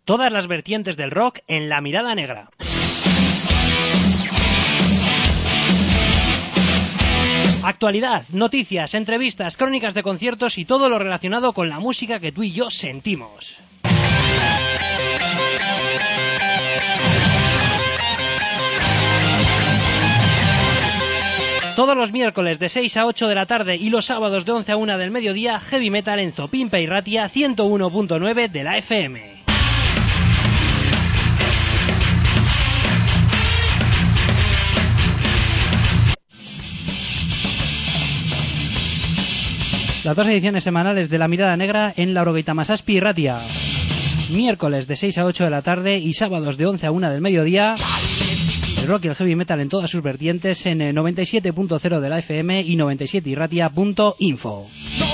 Todas las vertientes del rock en La Mirada Negra. Actualidad, noticias, entrevistas, crónicas de conciertos y todo lo relacionado con la música que tú y yo sentimos. Todos los miércoles de 6 a 8 de la tarde y los sábados de 11 a 1 del mediodía, Heavy Metal en Zopimpa y Ratia 101.9 de la FM. Las dos ediciones semanales de La Mirada Negra en Laurogeita Masazpi y Ratia. Miércoles de 6 a 8 de la tarde y sábados de 11 a 1 del mediodía. El rock y el heavy metal en todas sus vertientes en 97.0 de la FM y 97irratia.info.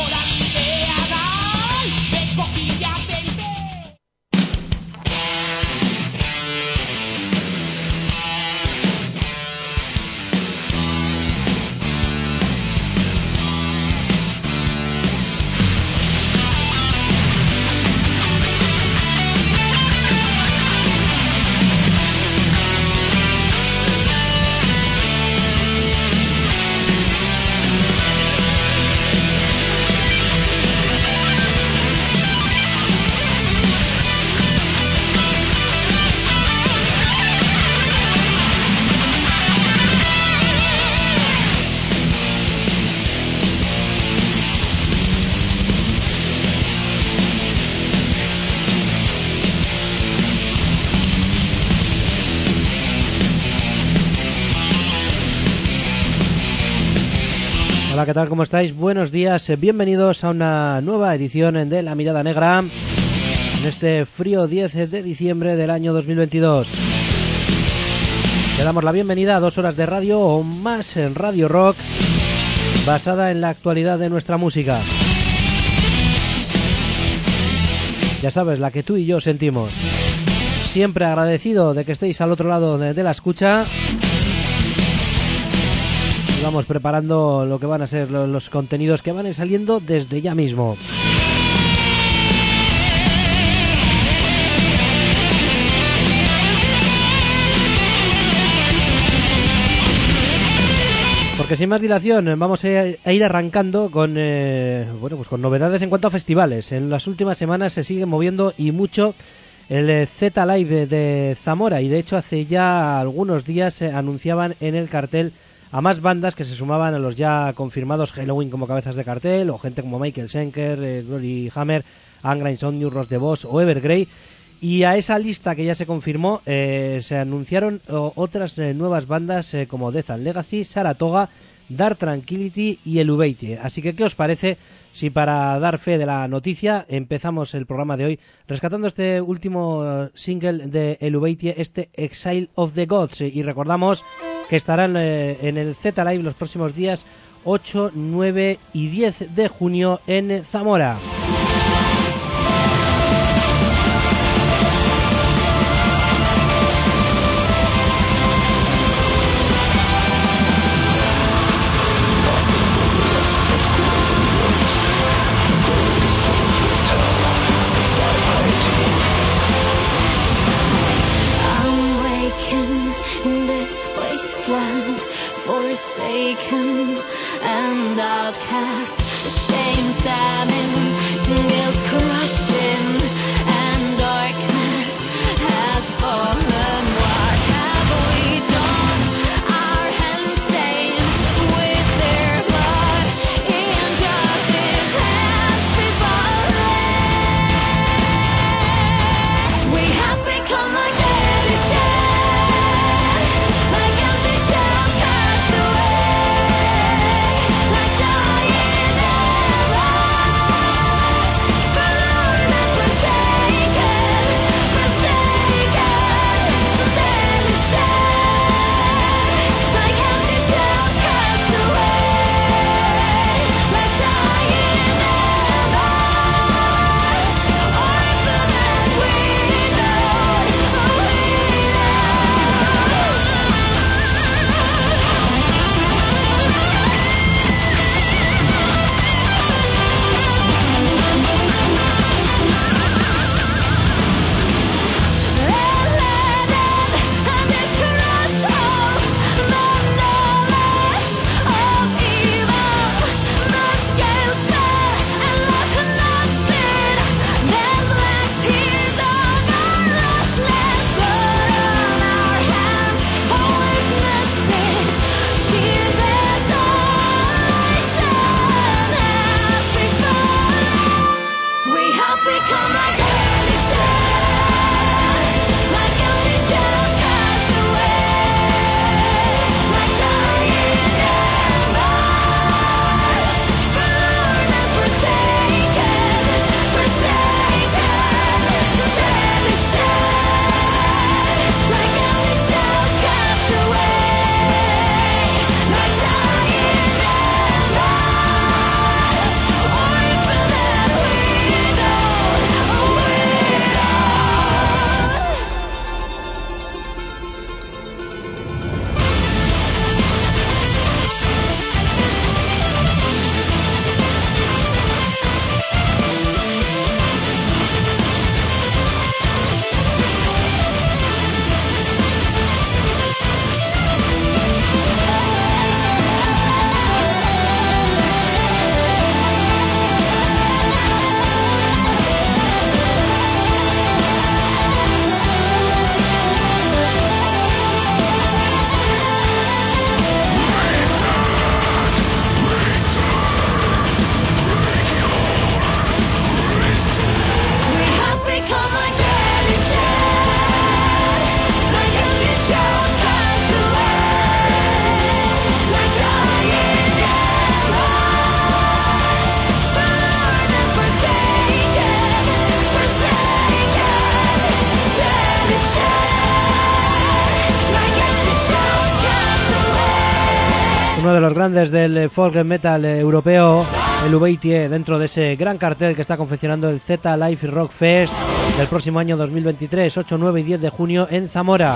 Hola, ¿qué tal? ¿Cómo estáis? Buenos días, bienvenidos a una nueva edición de La Mirada Negra en este frío 10 de diciembre del año 2022. Le damos la bienvenida a 2 horas de radio o más en Radio Rock basada en la actualidad de nuestra música. Ya sabes, la que tú y yo sentimos. Siempre agradecido de que estéis al otro lado de la escucha. Vamos preparando lo que van a ser los contenidos que van saliendo desde ya mismo. Porque sin más dilación vamos a ir arrancando con con novedades en cuanto a festivales. En las últimas semanas se sigue moviendo y mucho el Z Live de Zamora, y de hecho hace ya algunos días se anunciaban en el cartel a más bandas que se sumaban a los ya confirmados Halloween como cabezas de cartel, o gente como Michael Schenker, Glory Hammer, Angra Insomnium, Ross the Boss o Evergrey. Y a esa lista que ya se confirmó se anunciaron otras nuevas bandas como Death and Legacy, Saratoga, Dark Tranquillity y Eluveitie. Así que, ¿qué os parece si para dar fe de la noticia empezamos el programa de hoy rescatando este último single de Eluveitie, este Exile of the Gods? Y recordamos que estarán en el Z Live los próximos días 8, 9 y 10 de junio en Zamora. Forsaken and outcast, the shame stabbing uno de los grandes del folk metal europeo, el Ubeitie, dentro de ese gran cartel que está confeccionando el Z Live Rock Fest del próximo año 2023, 8, 9 y 10 de junio en Zamora.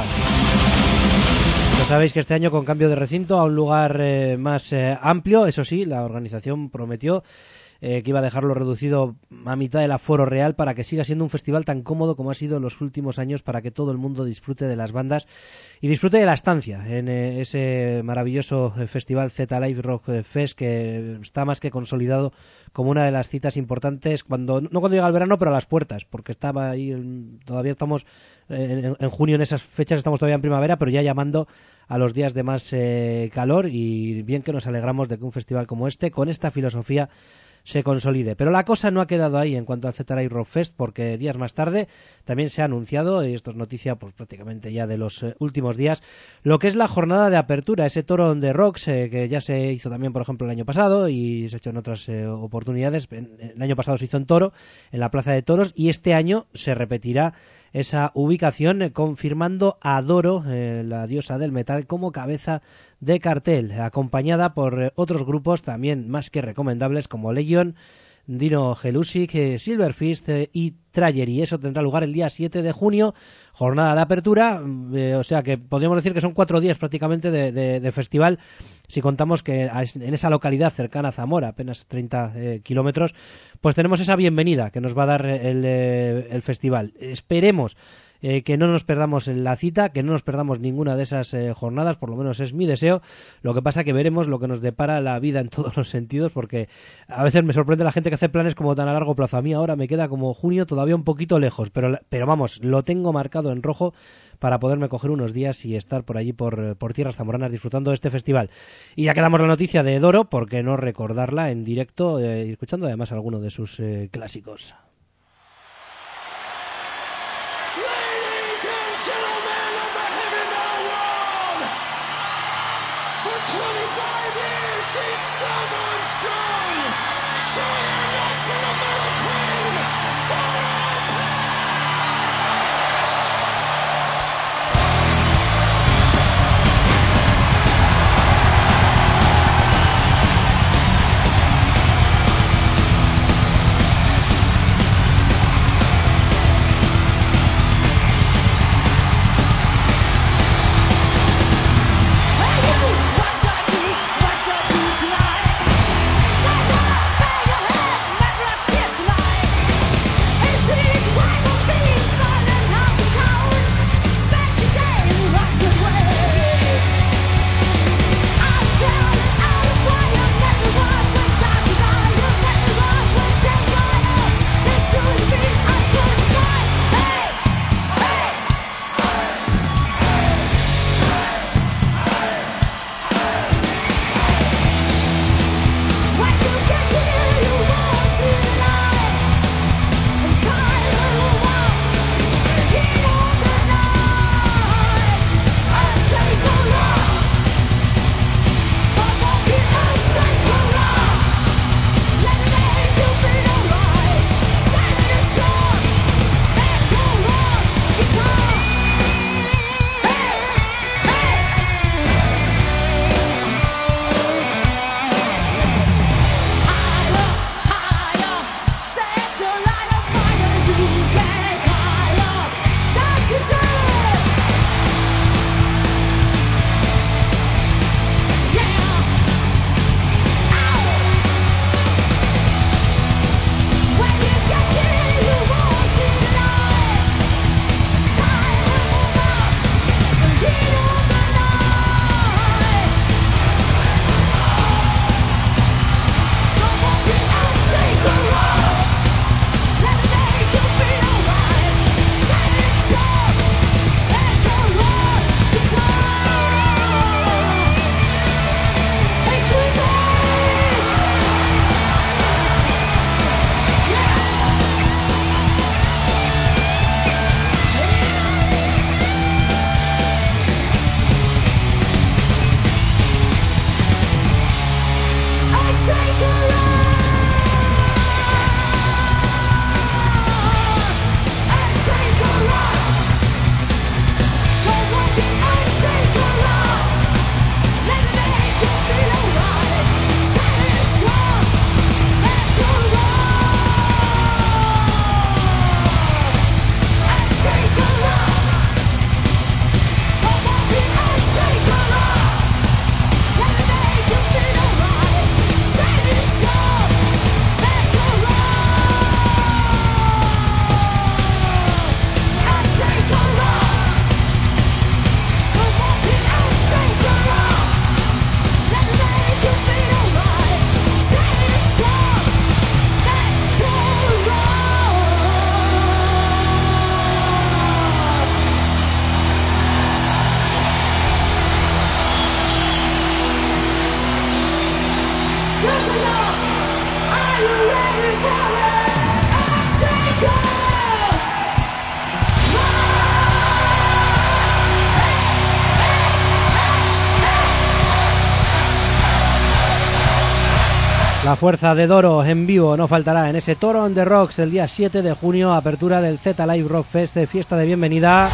Ya sabéis que este año, con cambio de recinto a un lugar más amplio, eso sí, la organización prometió que iba a dejarlo reducido a mitad del aforo real para que siga siendo un festival tan cómodo como ha sido en los últimos años, para que todo el mundo disfrute de las bandas y disfrute de la estancia en ese maravilloso festival Z Live Rock Fest, que está más que consolidado como una de las citas importantes, no cuando llega el verano, pero a las puertas, porque estaba ahí, todavía estamos en junio, en esas fechas estamos todavía en primavera, pero ya llamando a los días de más calor, y bien que nos alegramos de que un festival como este, con esta filosofía, se consolide. Pero la cosa no ha quedado ahí en cuanto al Z Live Rock Fest, porque días más tarde también se ha anunciado, y esto es noticia pues prácticamente ya de los últimos días, lo que es la jornada de apertura, ese Toro on the Rocks, que ya se hizo también, por ejemplo, el año pasado, y se ha hecho en otras oportunidades. El año pasado se hizo en Toro, en la Plaza de Toros, y este año se repetirá esa ubicación, confirmando a Doro, la diosa del metal, como cabeza de cartel, acompañada por otros grupos también más que recomendables como Legion, Dino Gelusic, Silverfist y Trayer, y eso tendrá lugar el día 7 de junio, jornada de apertura, o sea que podríamos decir que son 4 días prácticamente de festival, si contamos que en esa localidad cercana a Zamora, apenas 30 kilómetros, pues tenemos esa bienvenida que nos va a dar el festival. Esperemos que no nos perdamos la cita, que no nos perdamos ninguna de esas jornadas, por lo menos es mi deseo. Lo que pasa que veremos lo que nos depara la vida en todos los sentidos, porque a veces me sorprende la gente que hace planes como tan a largo plazo. A mí ahora me queda como junio todavía un poquito lejos, pero vamos, lo tengo marcado en rojo para poderme coger unos días y estar por allí por tierras zamoranas disfrutando de este festival. Y ya quedamos la noticia de Doro, ¿por qué no recordarla en directo, escuchando además alguno de sus clásicos? Tonight La fuerza de Doro en vivo no faltará en ese Toro on the Rocks el día 7 de junio, apertura del Z Live Rock Fest, fiesta de bienvenida.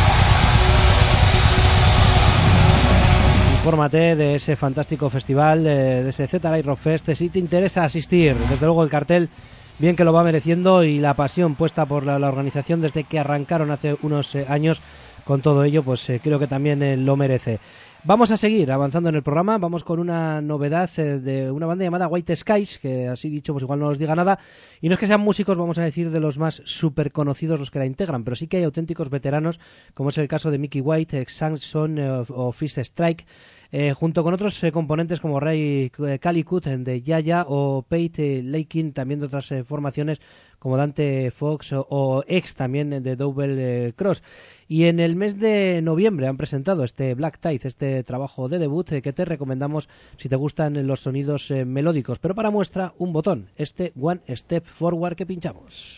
Infórmate de ese fantástico festival, de ese Z Live Rock Fest, si te interesa asistir. Desde luego el cartel bien que lo va mereciendo y la pasión puesta por la organización desde que arrancaron hace unos años con todo ello, pues creo que también lo merece. Vamos a seguir avanzando en el programa, vamos con una novedad de una banda llamada White Skies, que así dicho pues igual no os diga nada, y no es que sean músicos, vamos a decir, de los más súper conocidos los que la integran, pero sí que hay auténticos veteranos, como es el caso de Mickey White, ex Samson o Fist Strike, junto con otros componentes como Ray Calicut de Yaya o Pete Lakin, también de otras formaciones como Dante Fox o ex también de Double Cross. Y en el mes de noviembre han presentado este Black Tide, este trabajo de debut que te recomendamos si te gustan los sonidos melódicos. Pero para muestra, un botón, este One Step Forward que pinchamos.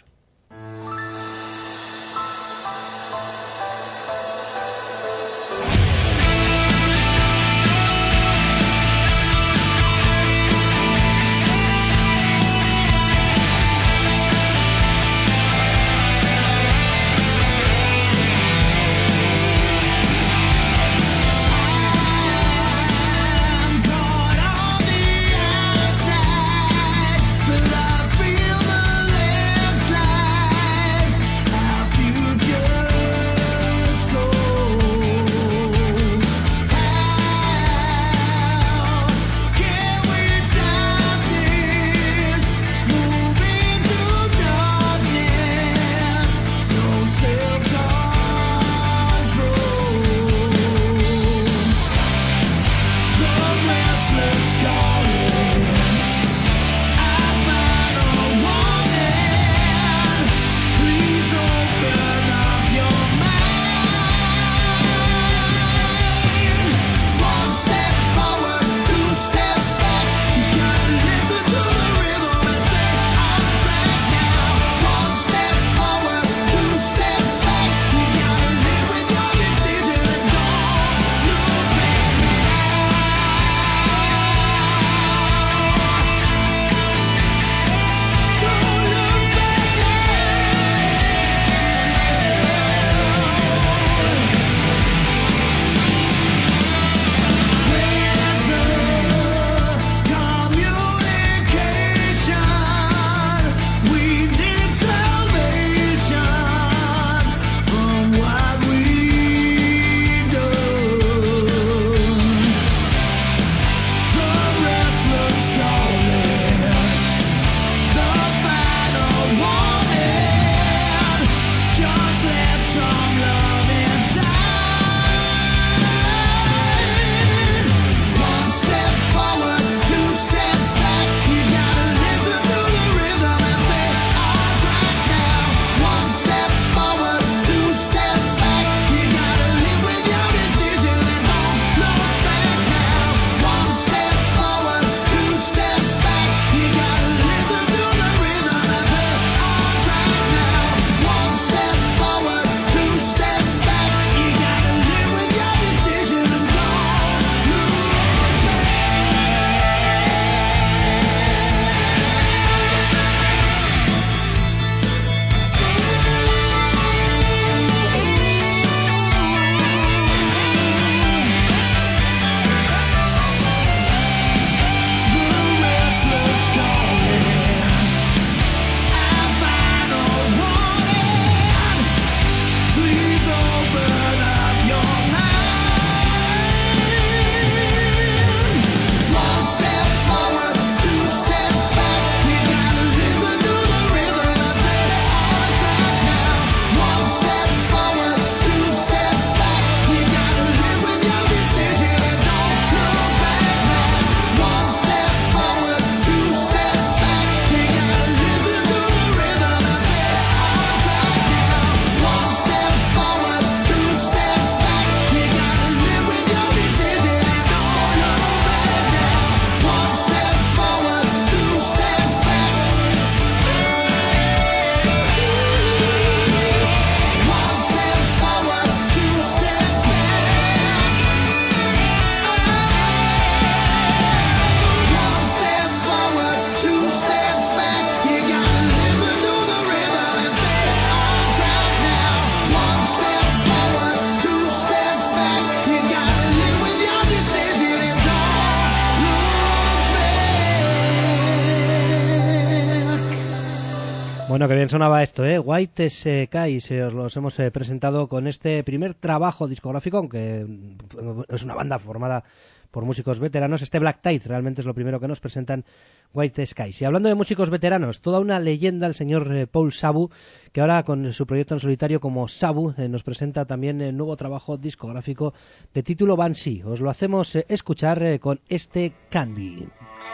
Bueno, que bien sonaba esto, ¿eh? White Skies, os los hemos presentado con este primer trabajo discográfico, aunque es una banda formada por músicos veteranos. Este Black Tide realmente es lo primero que nos presentan, White Skies. Y hablando de músicos veteranos, toda una leyenda, el señor Paul Sabu, que ahora con su proyecto en solitario como Sabu nos presenta también el nuevo trabajo discográfico de título Banshee. Os lo hacemos escuchar con este Candy.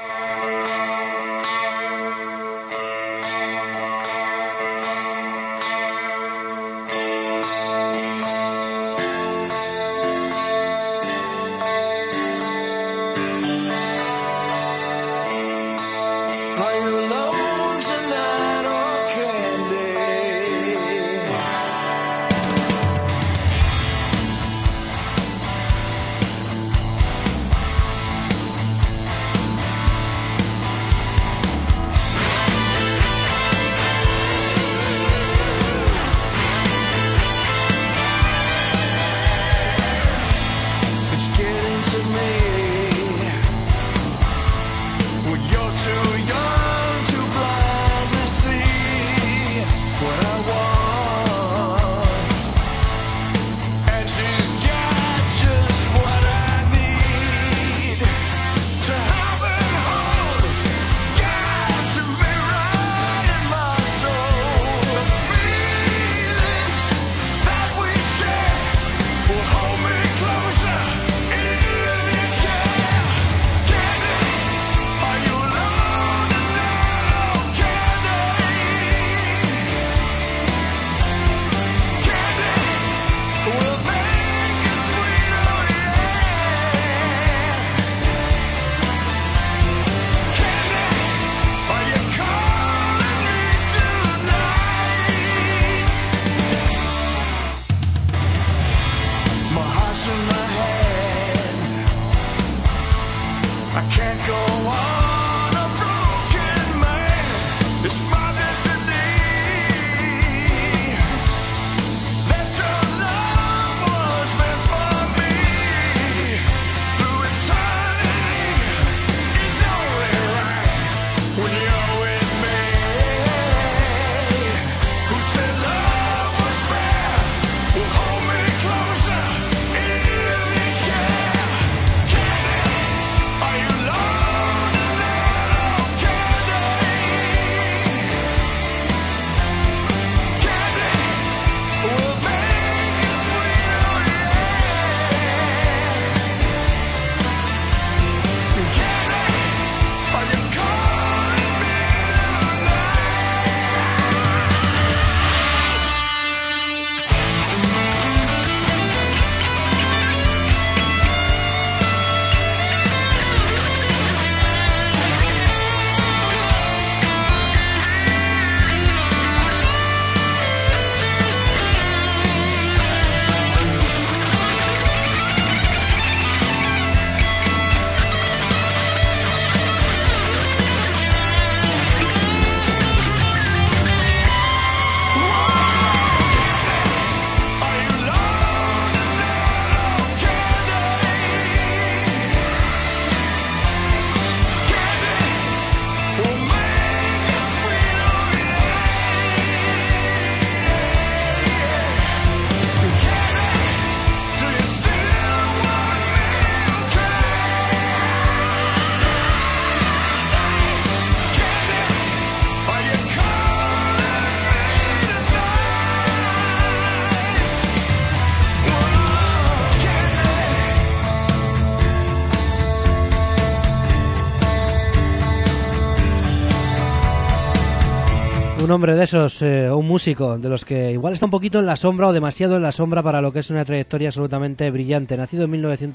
Un hombre de esos, un músico de los que igual está un poquito en la sombra o demasiado en la sombra para lo que es una trayectoria absolutamente brillante. Nacido en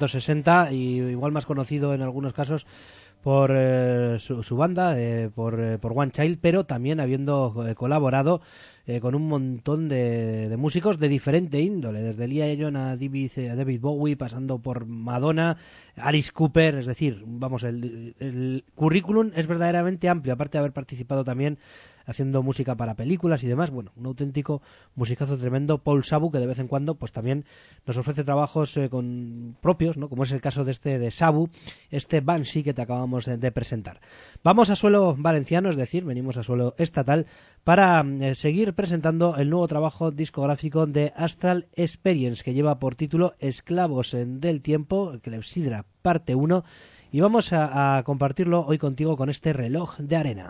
1960 y igual más conocido en algunos casos por su banda, por One Child, pero también habiendo colaborado con un montón de músicos de diferente índole, desde Lee Aaron a David Bowie, pasando por Madonna, Alice Cooper. Es decir, vamos, el currículum es verdaderamente amplio, aparte de haber participado también haciendo música para películas y demás. Bueno, un auténtico musicazo tremendo, Paul Sabu, que de vez en cuando pues también nos ofrece trabajos con propios, ¿no? Como es el caso de Sabu, este Banshee que te acabamos de presentar. Vamos a suelo valenciano, es decir, venimos a suelo estatal para seguir presentando el nuevo trabajo discográfico de Astral Experience, que lleva por título Esclavos del Tiempo, Clepsidra parte 1, y vamos a compartirlo hoy contigo con este Reloj de Arena.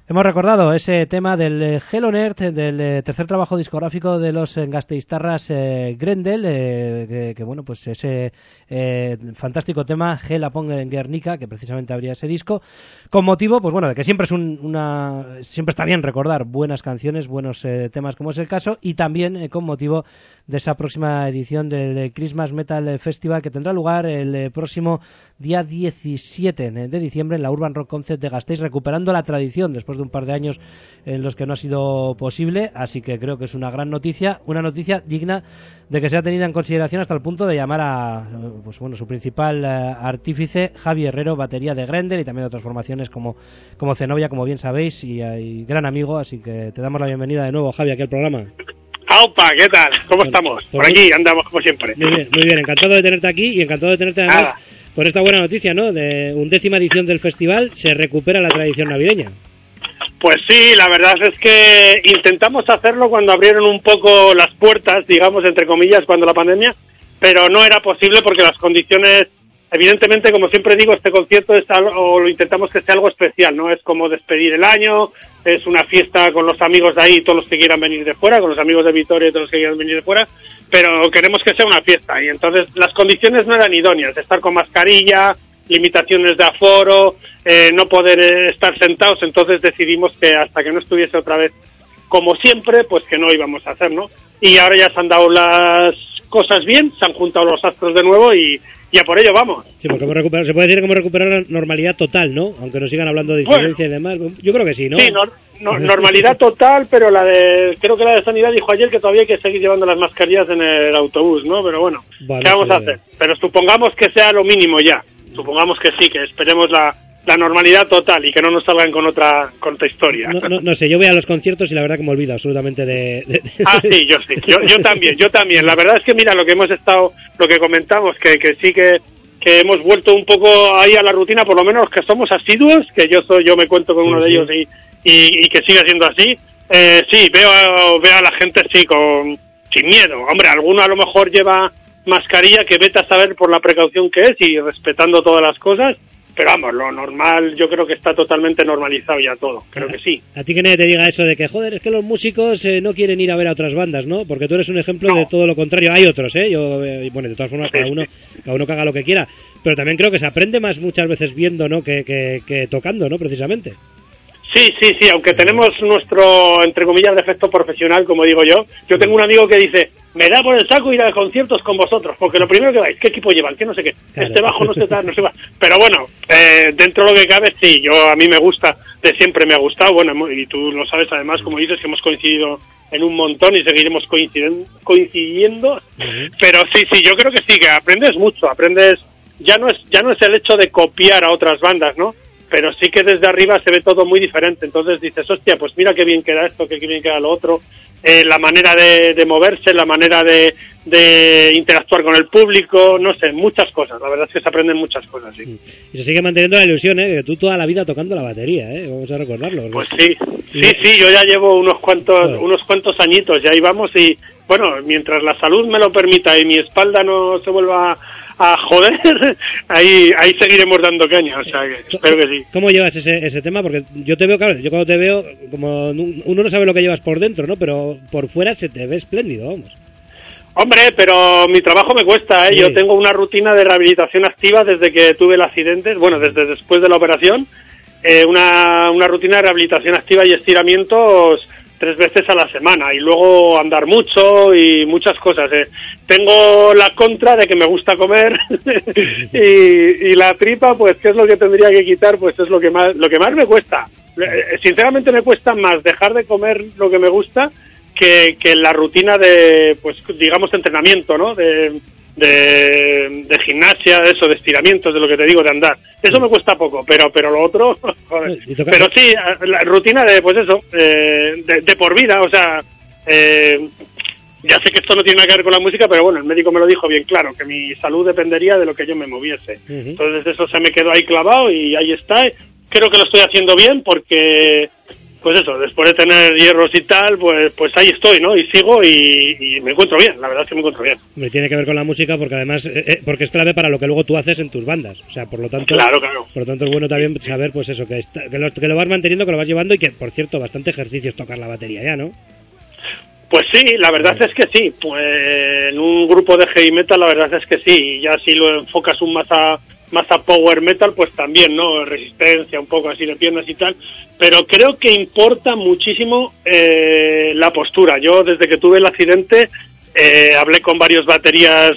Hemos recordado ese tema del Hell on Earth, del tercer trabajo discográfico de los gasteiztarras Grendel, que bueno, pues ese fantástico tema Hell upon Guernica, que precisamente abría ese disco, con motivo, pues bueno, de que siempre es siempre está bien recordar buenas canciones, buenos temas, como es el caso, y también con motivo de esa próxima edición del Christmas Metal Festival, que tendrá lugar el próximo día 17 de diciembre en la Urban Rock Concept de Gasteiz, recuperando la tradición después de un par de años en los que no ha sido posible, así que creo que es una gran noticia, una noticia digna de que sea tenida en consideración hasta el punto de llamar a pues bueno, su principal artífice, Javi Herrero, batería de Grendel y también de otras formaciones como Zenobia, como bien sabéis, y gran amigo, así que te damos la bienvenida de nuevo, Javi, aquí al programa. ¡Aupa! ¿Qué tal? ¿Cómo estamos? Por aquí andamos como siempre. Muy bien, encantado de tenerte aquí y encantado de tenerte además por esta buena noticia, ¿no? De 11ª edición del festival, se recupera la tradición navideña. Pues sí, la verdad es que intentamos hacerlo cuando abrieron un poco las puertas, digamos, entre comillas, cuando la pandemia, pero no era posible porque las condiciones, evidentemente, como siempre digo, este concierto es algo, o lo intentamos que sea algo especial, ¿no? Es como despedir el año, es una fiesta con los amigos de ahí, todos los que quieran venir de fuera, con los amigos de Vitoria y todos los que quieran venir de fuera, pero queremos que sea una fiesta, y entonces las condiciones no eran idóneas, estar con mascarilla, limitaciones de aforo, no poder estar sentados, entonces decidimos que hasta que no estuviese otra vez como siempre, pues que no íbamos a hacer, ¿no? Y ahora ya se han dado las cosas bien, se han juntado los astros de nuevo y a por ello vamos. Sí, porque se puede decir que hemos recuperado la normalidad total, ¿no? Aunque nos sigan hablando de incidencia y demás. Yo creo que sí, ¿no? Sí, normalidad total, pero creo que la de Sanidad dijo ayer que todavía hay que seguir llevando las mascarillas en el autobús, ¿no? Pero bueno, vale, ¿qué vamos a hacer? Pero supongamos que sea lo mínimo ya. Supongamos que sí, que esperemos la normalidad total y que no nos salgan con otra historia. No sé, yo voy a los conciertos y la verdad que me olvido absolutamente de... Ah, sí, yo también. La verdad es que mira, lo que comentamos, que sí que hemos vuelto un poco ahí a la rutina, por lo menos que somos asiduos, que yo me cuento con uno de ellos y que siga siendo así. Sí, veo a la gente sí sin miedo. Hombre, alguno a lo mejor lleva mascarilla, que vete a saber por la precaución que es y respetando todas las cosas. Pero vamos, lo normal yo creo que está totalmente normalizado ya todo, creo que sí. A ti que nadie te diga eso de que, joder, es que los músicos no quieren ir a ver a otras bandas, ¿no? Porque tú eres un ejemplo de todo lo contrario. Hay otros, bueno, de todas formas, cada uno que haga lo que quiera. Pero también creo que se aprende más muchas veces viendo, ¿no? Que tocando, ¿no? Precisamente. Sí, aunque tenemos nuestro, entre comillas, defecto profesional, como digo yo. Yo tengo un amigo que dice, me da por el saco ir a conciertos con vosotros, porque lo primero que vais, ¿qué equipo llevan? ¿Qué no sé qué? Claro. Este bajo no se da, no se va. Pero bueno, dentro de lo que cabe, sí, a mí me gusta, de siempre me ha gustado, bueno, y tú lo sabes además, como dices, que hemos coincidido en un montón y seguiremos coincidiendo. Uh-huh. Pero sí, yo creo que sí, que aprendes mucho, ya no es el hecho de copiar a otras bandas, ¿no? Pero sí que desde arriba se ve todo muy diferente, entonces dices, hostia, pues mira qué bien queda esto, qué bien queda lo otro, la manera de moverse, la manera de interactuar con el público, no sé, muchas cosas, la verdad es que se aprenden muchas cosas, sí. Y se sigue manteniendo la ilusión, que tú toda la vida tocando la batería, vamos a recordarlo. Pues sí, yo ya llevo unos cuantos añitos, ya íbamos y, bueno, mientras la salud me lo permita y mi espalda no se vuelva a joder, ahí seguiremos dando caña, o sea que espero que sí. ¿Cómo llevas ese tema? Porque yo te veo, claro, yo cuando te veo, como uno no sabe lo que llevas por dentro, ¿no? Pero por fuera se te ve espléndido, vamos. Hombre, pero mi trabajo me cuesta, Sí. Yo tengo una rutina de rehabilitación activa desde que tuve el accidente, bueno, desde después de la operación, una rutina de rehabilitación activa y estiramientos 3 veces a la semana, y luego andar mucho y muchas cosas. Tengo la contra de que me gusta comer y la tripa, pues qué es lo que tendría que quitar, pues es lo que más me cuesta. Sinceramente me cuesta más dejar de comer lo que me gusta que la rutina de, pues digamos, entrenamiento, ¿no? De gimnasia, de estiramientos, de lo que te digo, de andar. Eso me cuesta poco, pero lo otro, joder. Pero sí, la rutina de, pues eso, de por vida, o sea, ya sé que esto no tiene nada que ver con la música, pero bueno, el médico me lo dijo bien claro, que mi salud dependería de lo que yo me moviese. Uh-huh. Entonces eso se me quedó ahí clavado y ahí está. Creo que lo estoy haciendo bien porque pues eso, después de tener hierros y tal, pues ahí estoy, ¿no? Y sigo y me encuentro bien, la verdad es que me encuentro bien. Me tiene que ver con la música porque además porque es clave para lo que luego tú haces en tus bandas, o sea, por lo tanto, claro. Por lo tanto es bueno también saber, pues eso, que lo vas manteniendo, que lo vas llevando y que, por cierto, bastante ejercicio es tocar la batería ya, ¿no? Pues sí, la verdad es que sí, pues en un grupo de heavy metal la verdad es que sí, y ya si lo enfocas más a power metal, pues también, ¿no? Resistencia, un poco así de piernas y tal, pero creo que importa muchísimo la postura. Yo desde que tuve el accidente hablé con varios baterías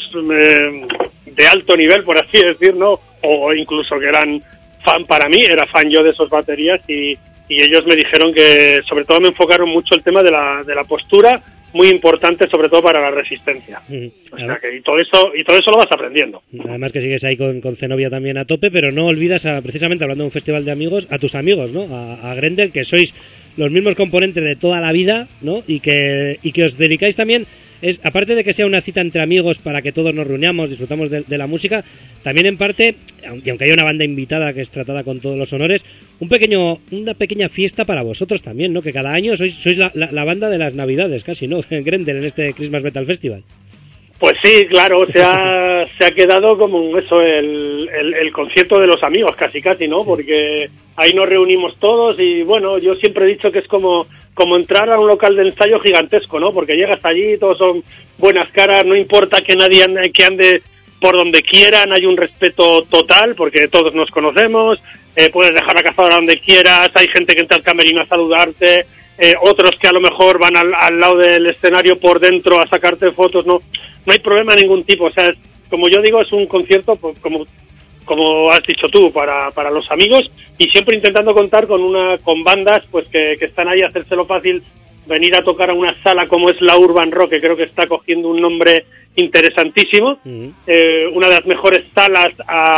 de alto nivel, por así decir, ¿no? O incluso que eran fan para mí, era fan yo de esos baterías y ellos me dijeron que sobre todo me enfocaron mucho el tema de la postura, muy importante sobre todo para la resistencia. O sea que y todo eso lo vas aprendiendo. Además que sigues ahí con Zenobia también a tope, pero no olvidas precisamente hablando de un festival de amigos, a tus amigos, ¿no? A Grendel, que sois los mismos componentes de toda la vida, ¿no? Y que os dedicáis también, aparte de que sea una cita entre amigos para que todos nos reunamos, disfrutamos de la música, también en parte, aunque haya una banda invitada que es tratada con todos los honores, una pequeña fiesta para vosotros también, ¿no? Que cada año sois la banda de las Navidades, casi, ¿no? Grendel en este Christmas Metal Festival. Pues sí, claro, se ha quedado como eso, el concierto de los amigos, casi, ¿no? Porque ahí nos reunimos todos y bueno, yo siempre he dicho que es como entrar a un local de ensayo gigantesco, ¿no? Porque llegas allí, todos son buenas caras, no importa que nadie ande por donde quieran, hay un respeto total porque todos nos conocemos, puedes dejar la cazadora donde quieras, hay gente que entra al camerino a saludarte, otros que a lo mejor van al lado del escenario por dentro a sacarte fotos, no hay problema de ningún tipo, o sea, como yo digo, es un concierto pues, como has dicho tú, para los amigos y siempre intentando contar con bandas pues que están ahí a hacérselo fácil, venir a tocar a una sala como es la Urban Rock, que creo que está cogiendo un nombre interesantísimo, una de las mejores salas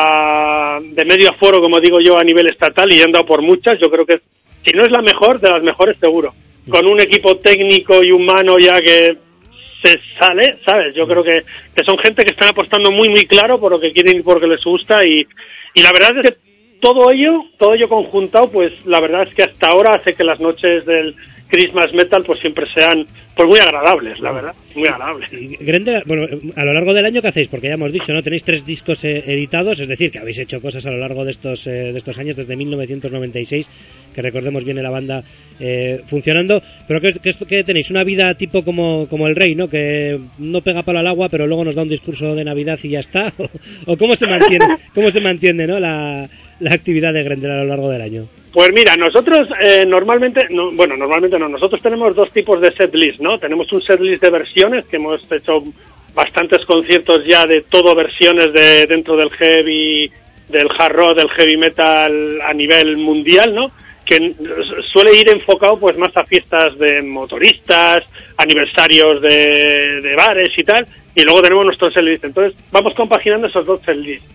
de medio aforo, como digo yo, a nivel estatal y he andado por muchas, yo creo que si no es la mejor, de las mejores seguro, con un equipo técnico y humano ya que se sale, ¿sabes? Yo creo que son gente que están apostando muy muy claro por lo que quieren y por lo que les gusta y la verdad es que todo ello conjuntado, pues la verdad es que hasta ahora hace que las noches del Christmas Metal pues siempre sean pues muy agradables, la verdad, muy agradables. Grendel, bueno, a lo largo del año, ¿qué hacéis? Porque ya hemos dicho, ¿no? Tenéis 3 discos editados, es decir, que habéis hecho cosas a lo largo de estos años, desde 1996, que recordemos viene la banda funcionando, pero ¿qué tenéis? Una vida tipo como el Rey, ¿no? Que no pega palo al agua, pero luego nos da un discurso de Navidad y ya está, o ¿cómo se mantiene, ¿no? la actividad de Grendel a lo largo del año? Pues mira, nosotros normalmente no, nosotros tenemos 2 tipos de setlist, ¿no? Tenemos un setlist de versiones, que hemos hecho bastantes conciertos ya de todo versiones dentro del heavy, del hard rock, del heavy metal a nivel mundial, ¿no? Que suele ir enfocado pues más a fiestas de motoristas, aniversarios de bares y tal, y luego tenemos nuestro setlist. Entonces vamos compaginando esos 2 setlists.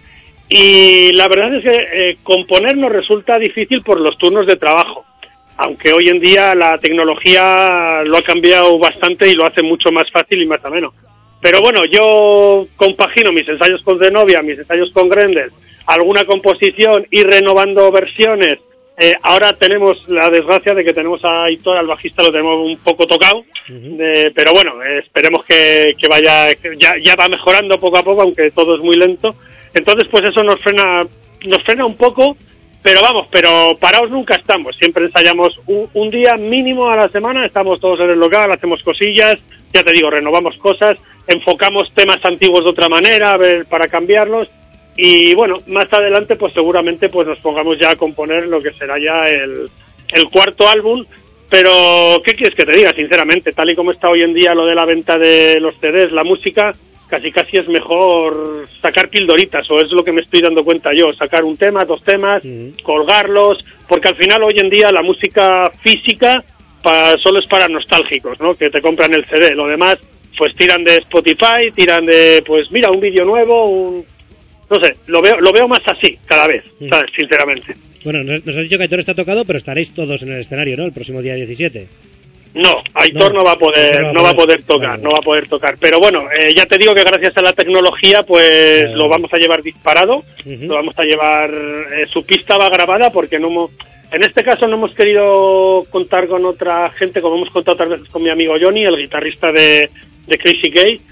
Y la verdad es que componer nos resulta difícil por los turnos de trabajo, aunque hoy en día la tecnología lo ha cambiado bastante y lo hace mucho más fácil y más ameno. Pero bueno, yo compagino mis ensayos con Zenobia, mis ensayos con Grendel, alguna composición, ir renovando versiones. Ahora tenemos la desgracia de que tenemos a Aitor, al bajista, lo tenemos un poco tocado, pero bueno, esperemos que vaya, ya va mejorando poco a poco, aunque todo es muy lento. Entonces, pues eso nos frena un poco, pero parados nunca estamos. Siempre ensayamos un día mínimo a la semana, estamos todos en el local, hacemos cosillas, ya te digo, renovamos cosas, enfocamos temas antiguos de otra manera, a ver, para cambiarlos. Y bueno, más adelante, pues seguramente pues nos pongamos ya a componer lo que será ya el 4º álbum. Pero, ¿qué quieres que te diga? Sinceramente, tal y como está hoy en día lo de la venta de los CDs, la música, casi es mejor sacar pildoritas, o es lo que me estoy dando cuenta yo, sacar un tema, 2 temas, colgarlos, porque al final hoy en día la música física solo es para nostálgicos, ¿no? Que te compran el CD, lo demás pues tiran de Spotify, tiran de, pues mira, un vídeo nuevo, no sé, lo veo más así cada vez, ¿sabes? Sinceramente. Bueno, nos has dicho que Aitor está tocado, pero estaréis todos en el escenario, ¿no? El próximo día 17. No, Aitor no va a poder tocar. Pero bueno, ya te digo que gracias a la tecnología, pues lo vamos a llevar disparado, lo vamos a llevar, su pista va grabada porque en este caso no hemos querido contar con otra gente, como hemos contado otras veces con mi amigo Johnny, el guitarrista de Crazy Gay.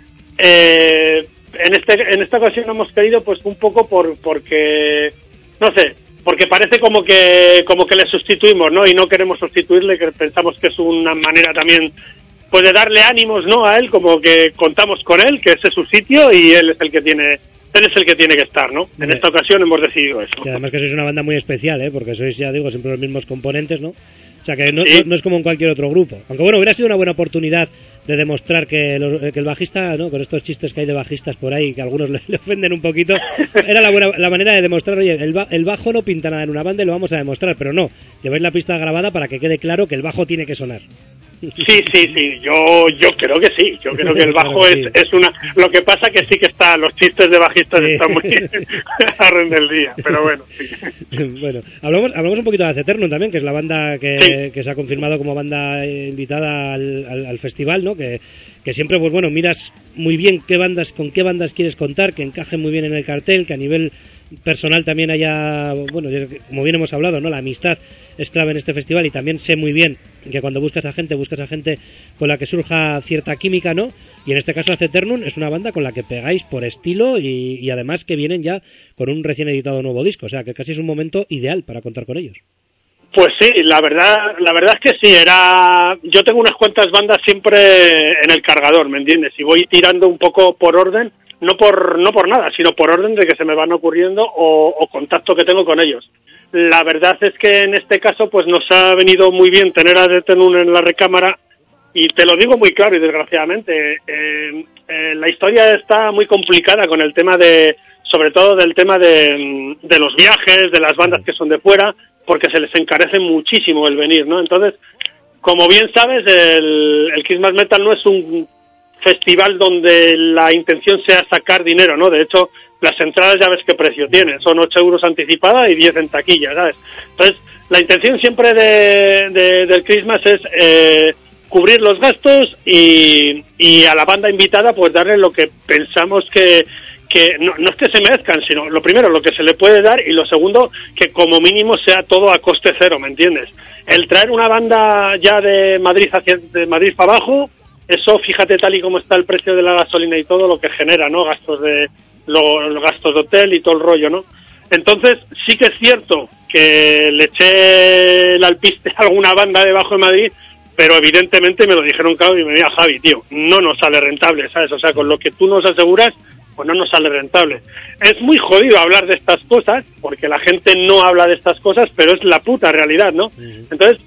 En esta ocasión no hemos querido, pues un poco porque, no sé, porque parece como que le sustituimos, ¿no? Y no queremos sustituirle, que pensamos que es una manera también pues de darle ánimos, ¿no? A él, como que contamos con él, que ese es su sitio y él es el que tiene que estar, ¿no? En esta ocasión hemos decidido eso. Y además que sois una banda muy especial, porque sois, ya digo, siempre los mismos componentes, ¿no? O sea que no es como en cualquier otro grupo. Aunque bueno, hubiera sido una buena oportunidad de demostrar que el bajista, ¿no? Con estos chistes que hay de bajistas por ahí, que a algunos le ofenden un poquito, era la manera de demostrar, oye, el bajo no pinta nada en una banda y lo vamos a demostrar, pero no, lleváis la pista grabada para que quede claro que el bajo tiene que sonar. Sí, yo creo que sí, yo creo que el bajo es una... Lo que pasa que sí que los chistes de bajistas están muy a orden del día, pero bueno, sí. Bueno, hablamos un poquito de Aceternum también, que es la banda que se ha confirmado como banda invitada al festival, ¿no? Que siempre, pues bueno, miras muy bien con qué bandas quieres contar, que encajen muy bien en el cartel, que a nivel personal también haya, bueno, como bien hemos hablado, ¿no? La amistad es clave en este festival y también sé muy bien que cuando buscas a gente con la que surja cierta química, ¿no? Y en este caso Aceternum es una banda con la que pegáis por estilo y además que vienen ya con un recién editado nuevo disco, o sea que casi es un momento ideal para contar con ellos. Pues sí, la verdad es que sí, yo tengo unas cuantas bandas siempre en el cargador, ¿me entiendes? Y voy tirando un poco por orden, no por nada, sino por orden de que se me van ocurriendo o contacto que tengo con ellos. La verdad es que en este caso pues nos ha venido muy bien tener a Aceternum en la recámara y te lo digo muy claro y desgraciadamente la historia está muy complicada con el tema sobre todo del tema de los viajes, de las bandas que son de fuera, porque se les encarece muchísimo el venir, ¿no? Entonces, como bien sabes, el Christmas Metal no es un festival donde la intención sea sacar dinero, ¿no? De hecho, las entradas ya ves qué precio tienen, son 8 euros anticipada y 10 en taquilla, ¿sabes? Entonces, la intención siempre del Christmas es cubrir los gastos y a la banda invitada pues darle lo que pensamos que no es que se merezcan, sino lo primero, lo que se le puede dar y lo segundo, que como mínimo sea todo a coste cero, ¿me entiendes? El traer una banda ya de Madrid para abajo, eso fíjate tal y como está el precio de la gasolina y todo lo que genera, ¿no? Los gastos de hotel y todo el rollo, ¿no? Entonces sí que es cierto que le eché el alpiste a alguna banda debajo de Madrid, pero evidentemente me lo dijeron claro y me decía Javi, tío, no nos sale rentable, ¿sabes? O sea, con lo que tú nos aseguras, pues no nos sale rentable. Es muy jodido hablar de estas cosas, porque la gente no habla de estas cosas, pero es la puta realidad, ¿no? Entonces,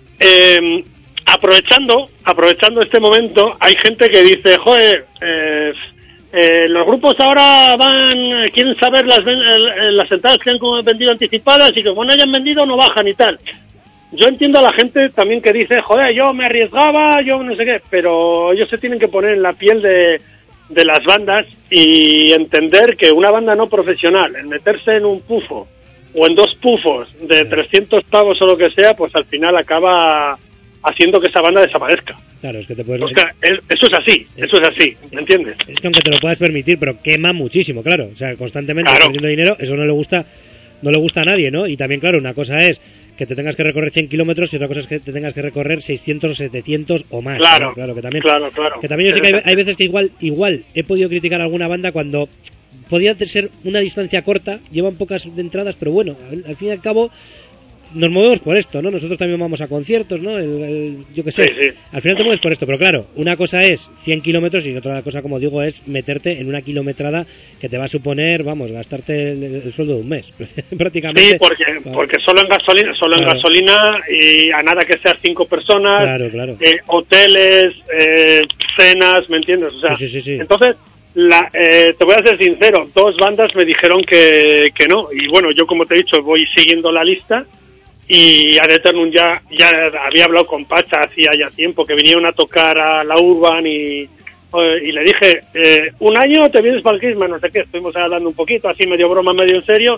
aprovechando este momento, hay gente que dice, joder, los grupos ahora quieren saber las entradas que han vendido anticipadas y que cuando hayan vendido no bajan y tal. Yo entiendo a la gente también que dice, joder, yo me arriesgaba, yo no sé qué, pero ellos se tienen que poner en la piel de las bandas y entender que una banda no profesional, en meterse en un pufo o en dos pufos de 300 pavos o lo que sea, pues al final acaba haciendo que esa banda desaparezca. Claro, es que te puedes... O sea, eso es así, ¿me entiendes? Es que aunque te lo puedas permitir, pero quema muchísimo, claro. O sea, constantemente perdiendo dinero, eso no le gusta a nadie, ¿no? Y también, claro, una cosa es que te tengas que recorrer 100 kilómetros y otra cosa es que te tengas que recorrer 600 o 700 o más. Claro, ¿no? Claro, que también, claro. Que también yo sé que hay veces que igual he podido criticar a alguna banda cuando podía ser una distancia corta, llevan pocas de entradas, pero bueno, al fin y al cabo nos movemos por esto, ¿no? Nosotros también vamos a conciertos, ¿no? Yo qué sé, sí. Al final te mueves por esto, pero claro, una cosa es 100 kilómetros y otra cosa, como digo, es meterte en una kilometrada que te va a suponer, gastarte el sueldo de un mes, prácticamente. Sí, porque solo en gasolina y a nada que seas 5 personas, claro. Hoteles, cenas, ¿me entiendes? O sea, sí. Entonces, te voy a ser sincero, 2 bandas me dijeron que no, y bueno, yo como te he dicho, voy siguiendo la lista. Y Aceternum ya había hablado con Pacha hacía ya tiempo, que vinieron a tocar a la Urban y le dije, un año te vienes para el Christmas, no sé qué, estuvimos hablando un poquito, así medio broma, medio en serio,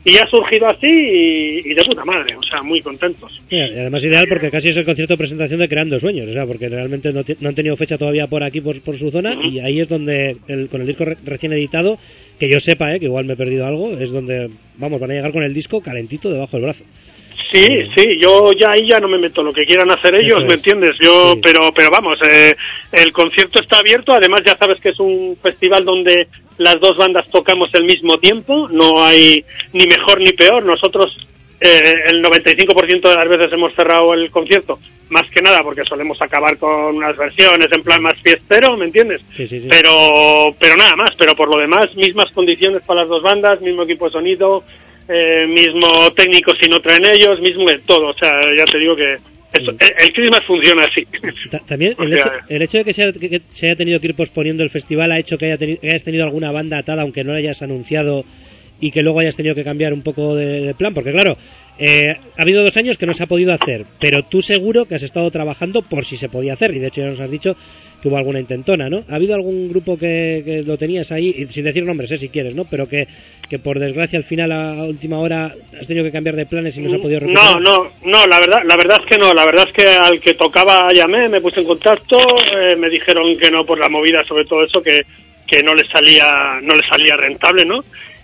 y ha surgido así y de puta madre, o sea, muy contentos. Y además ideal porque casi es el concierto de presentación de Creando Sueños, o sea, porque realmente no han tenido fecha todavía por aquí, por su zona, y ahí es donde, con el disco recién editado, que yo sepa, que igual me he perdido algo, es donde, vamos, van a llegar con el disco calentito debajo del brazo. Sí, yo ya ahí ya no me meto lo que quieran hacer ellos, ¿me entiendes? Yo, sí. pero vamos, el concierto está abierto, además ya sabes que es un festival donde las dos bandas tocamos al mismo tiempo, no hay ni mejor ni peor, nosotros el 95% de las veces hemos cerrado el concierto, más que nada porque solemos acabar con unas versiones en plan más fiestero, ¿me entiendes? Sí. Pero nada más, pero por lo demás, mismas condiciones para las dos bandas, mismo equipo de sonido, mismo técnico si no traen ellos, mismo de todo, o sea, ya te digo que eso, el Christmas funciona así. También el hecho de que se haya tenido que ir posponiendo el festival ha hecho que hayas tenido alguna banda atada, aunque no la hayas anunciado, y que luego hayas tenido que cambiar un poco de plan, porque claro, ha habido 2 años que no se ha podido hacer, pero tú seguro que has estado trabajando por si se podía hacer, y de hecho ya nos has dicho que hubo alguna intentona, ¿no? ¿Ha habido algún grupo que lo tenías ahí, sin decir nombres, si quieres, ¿no? Pero que por desgracia al final a última hora has tenido que cambiar de planes y no se ha podido recuperar? No, la verdad es que no, la verdad es que al que tocaba llamé, me puse en contacto, me dijeron que no por la movida, sobre todo eso, que no les salía rentable, ¿no?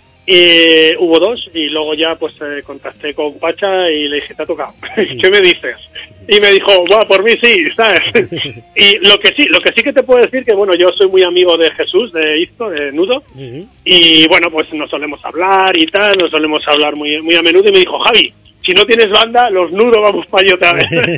Y hubo 2 y luego ya pues contacté con Pacha y le dije, ¿te ha tocado? ¿Qué me dices? Y me dijo, buah, por mí sí, ¿sabes? Y lo que sí que te puedo decir que, bueno, yo soy muy amigo de Jesús, de Izto, de Nudo, y bueno, pues nos solemos hablar y tal, nos solemos hablar muy, muy a menudo, y me dijo, Javi, si no tienes banda, los Nudo vamos para allá otra vez.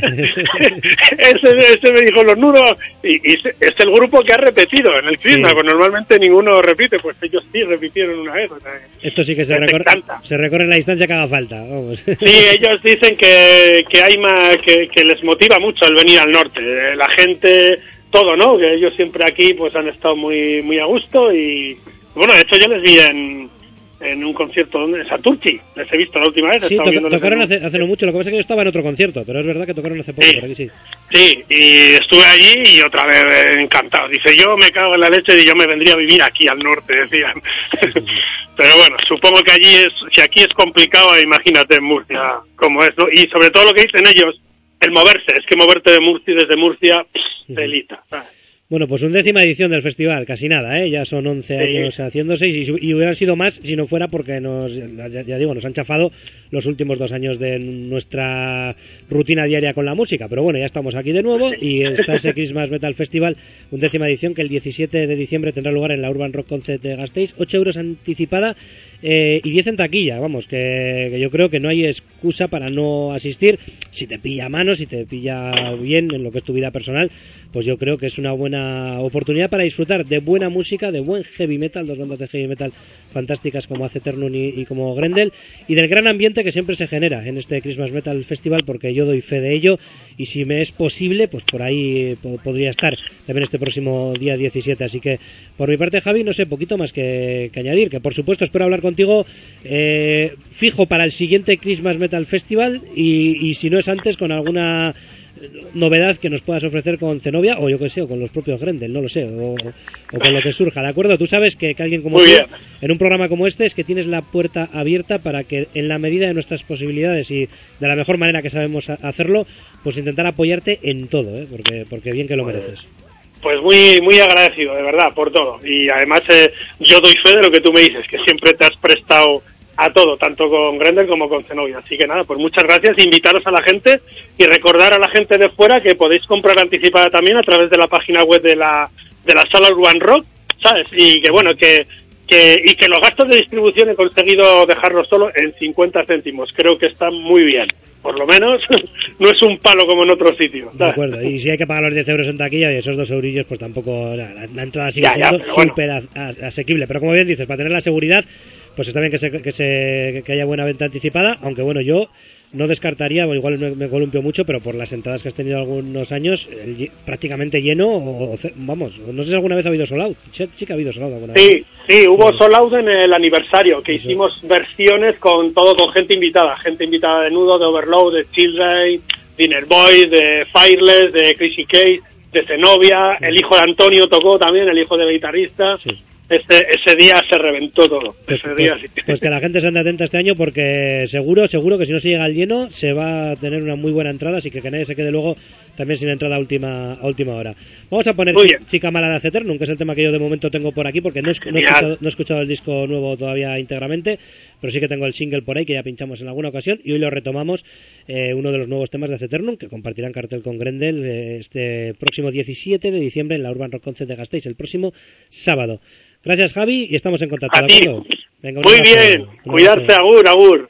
ese me dijo, los Nudo, y es el grupo que ha repetido en el Christmas, pues normalmente ninguno repite, pues ellos sí repitieron una vez. O sea, esto sí que se recorre la distancia que haga falta, vamos. Sí, ellos dicen que hay más, que les motiva mucho el venir al norte, la gente, todo, ¿no? Que ellos siempre aquí pues han estado muy, muy a gusto, y bueno, de hecho yo les vi en un concierto en Santurchi, les he visto la última vez. Sí, tocaron hace no mucho, lo que pasa es que yo estaba en otro concierto, pero es verdad que tocaron hace poco, por aquí sí. Sí, y estuve allí y otra vez encantado. Dice, yo me cago en la leche y yo me vendría a vivir aquí al norte, decían. Pero bueno, supongo que si aquí es complicado, imagínate en Murcia cómo es, ¿no? Y sobre todo lo que dicen ellos, el moverse, es que moverte desde Murcia, telita, ¿sabes? Bueno, pues 11ª edición del festival, casi nada, ya son 11 años haciéndose, y hubieran sido más si no fuera porque nos han chafado los últimos 2 años de nuestra rutina diaria con la música, pero bueno, ya estamos aquí de nuevo y está ese Christmas Metal Festival, 11ª edición, que el 17 de diciembre tendrá lugar en la Urban Rock Concert de Gasteiz, 8 euros anticipada y 10 en taquilla, vamos, que yo creo que no hay excusa para no asistir, si te pilla a mano, si te pilla bien en lo que es tu vida personal, pues yo creo que es una buena oportunidad para disfrutar de buena música, de buen heavy metal, 2 bandas de heavy metal fantásticas como Ace Eternum y como Grendel, y del gran ambiente que siempre se genera en este Christmas Metal Festival, porque yo doy fe de ello, y si me es posible, pues por ahí podría estar también este próximo día 17, así que por mi parte, Javi, no sé, poquito más que añadir, que por supuesto espero hablar contigo fijo para el siguiente Christmas Metal Festival, y si no es antes, con alguna novedad que nos puedas ofrecer con Zenobia, o yo que sé, o con los propios Grendel, no lo sé, o con lo que surja, ¿de acuerdo? Tú sabes que alguien como tú, en un programa como este, es que tienes la puerta abierta para que, en la medida de nuestras posibilidades y de la mejor manera que sabemos hacerlo, pues intentar apoyarte en todo, porque bien que lo mereces. Pues muy, muy agradecido, de verdad, por todo, y además yo doy fe de lo que tú me dices, que siempre te has prestado a todo, tanto con Grendel como con Zenobia. Así que nada, pues muchas gracias, invitaros a la gente y recordar a la gente de fuera que podéis comprar anticipada también a través de la página web de la sala Urban Rock, ¿sabes? Y que bueno, que los gastos de distribución he conseguido dejarlos solo en 50 céntimos. Creo que está muy bien. Por lo menos no es un palo como en otros sitios. De acuerdo, y si hay que pagar los 10 euros en taquilla y esos 2 eurillos, pues tampoco la entrada sigue siendo súper asequible. Pero como bien dices, para tener la seguridad, pues está bien que haya buena venta anticipada, aunque bueno, yo no descartaría, bueno, igual me columpio mucho, pero por las entradas que has tenido algunos años, prácticamente lleno, vamos, no sé si alguna vez ha habido sold out. Sí que ha habido sold out alguna vez. Sí, hubo sold out en el aniversario, que hicimos versiones con gente invitada de Nudo, de Overload, de Children, Dinner Boys, de Fireless, de Crazy Case, de Zenobia, el hijo de Antonio tocó también, el hijo del guitarrista. ese día se reventó todo. Ese día sí. Pues que la gente se ande atenta este año, porque seguro que si no se llega al lleno se va a tener una muy buena entrada, así que que nadie se quede luego también sin entrada a última hora. Vamos a poner Chica Mala de Aceternum, que es el tema que yo de momento tengo por aquí, porque no he escuchado el disco nuevo todavía íntegramente, pero sí que tengo el single por ahí que ya pinchamos en alguna ocasión, y hoy lo retomamos, uno de los nuevos temas de Aceternum, que compartirán cartel con Grendel este próximo 17 de diciembre en la Urban Rock Concert de Gasteiz, el próximo sábado. Gracias, Javi, y estamos en contacto. A ti. Venga, muy bien, cuidarse, agur.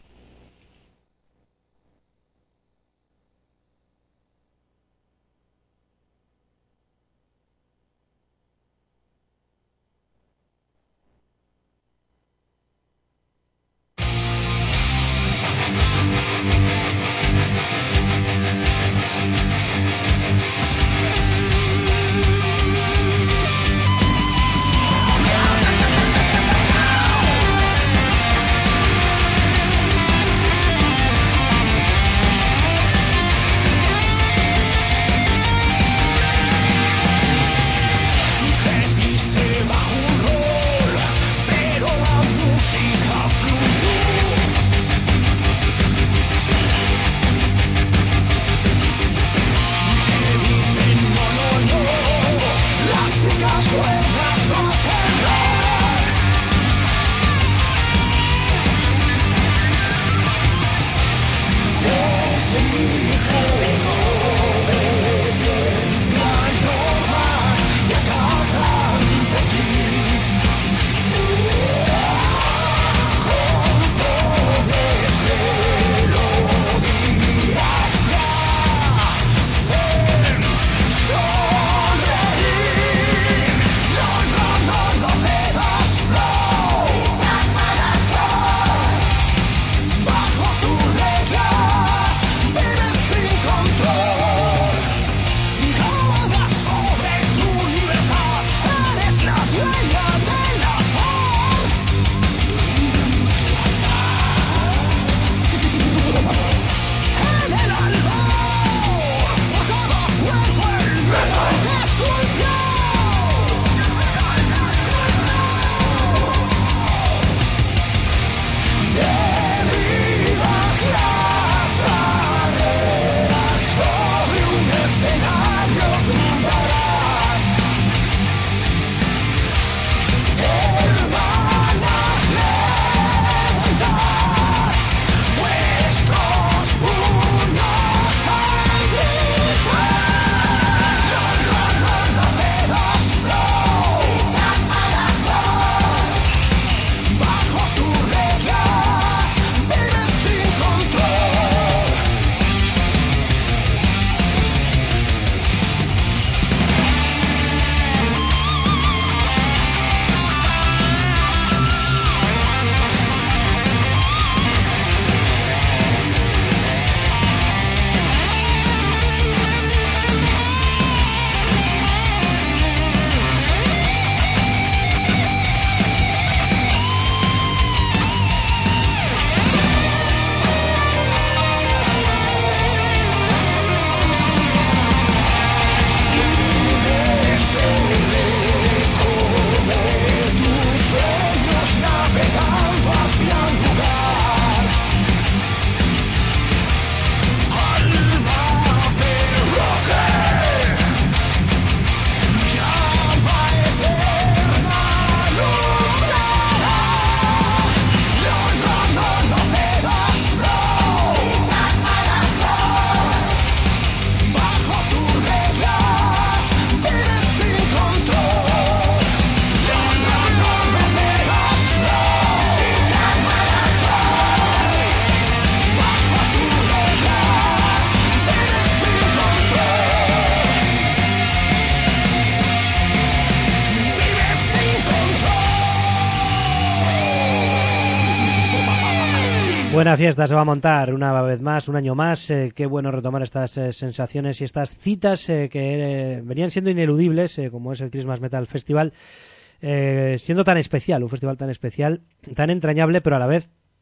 Buena fiesta se va a montar una vez más, un año más. Qué bueno retomar estas sensaciones y estas citas que venían siendo ineludibles, como es el Christmas Metal Festival, siendo tan especial, un festival tan especial, tan entrañable, pero a la vez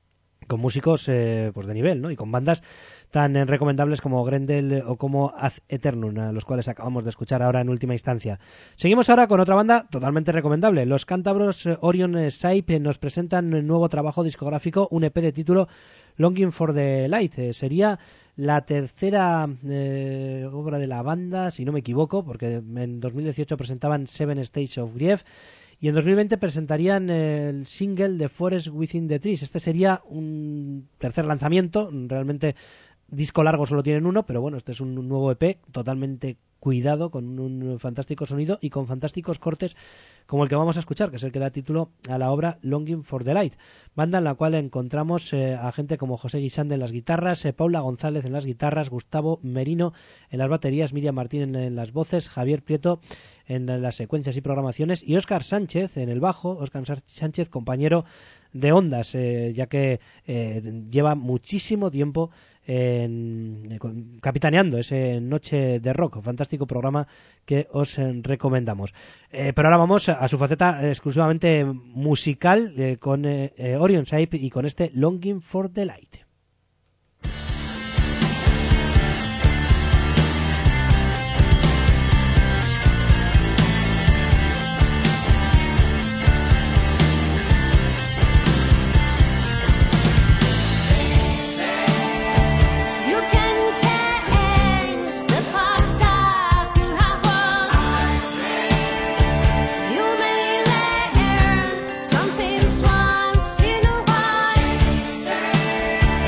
con músicos pues de nivel, ¿no? Y con bandas tan recomendables como Grendel o como Ad Eternum, a los cuales acabamos de escuchar ahora en última instancia. Seguimos ahora con otra banda totalmente recomendable. Los cántabros Orion Sype nos presentan un nuevo trabajo discográfico, un EP de título Longing for the Light. Sería la tercera obra de la banda, si no me equivoco, porque en 2018 presentaban Seven Stages of Grief y en 2020 presentarían el single The Forest Within the Trees. Este sería un tercer lanzamiento, realmente disco largo solo tienen uno, pero bueno, este es un nuevo EP totalmente cuidado, con un fantástico sonido y con fantásticos cortes como el que vamos a escuchar, que es el que da título a la obra Longing for the Light, banda en la cual encontramos a gente como José Guisande en las guitarras, Paula González en las guitarras, Gustavo Merino en las baterías, Miriam Martín en las voces, Javier Prieto en las secuencias y programaciones y Óscar Sánchez en el bajo. Óscar Sánchez, compañero de Ondas, ya que lleva muchísimo tiempo capitaneando ese Noche de Rock, fantástico programa que os recomendamos. Pero ahora vamos a su faceta exclusivamente musical con Orion Sype y con este Longing for the Light. Something's once in a while.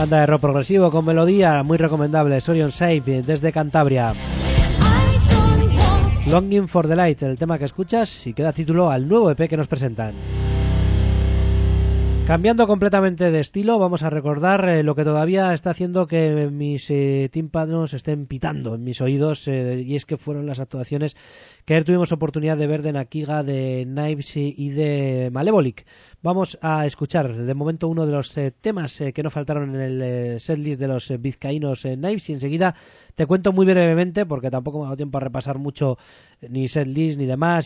Banda de rock progresivo con melodía muy recomendable, Orion Safe desde Cantabria. Longing for the Light, el tema que escuchas y que da título al nuevo EP que nos presentan. Cambiando completamente de estilo, vamos a recordar lo que todavía está haciendo que mis tímpanos estén pitando en mis oídos, y es que fueron las actuaciones que ayer tuvimos oportunidad de ver de Nakiga, de Knives y de Malevolic. Vamos a escuchar de momento uno de los temas que no faltaron en el setlist de los vizcaínos Knives, y enseguida te cuento muy brevemente, porque tampoco me ha dado tiempo a repasar mucho ni setlist ni demás,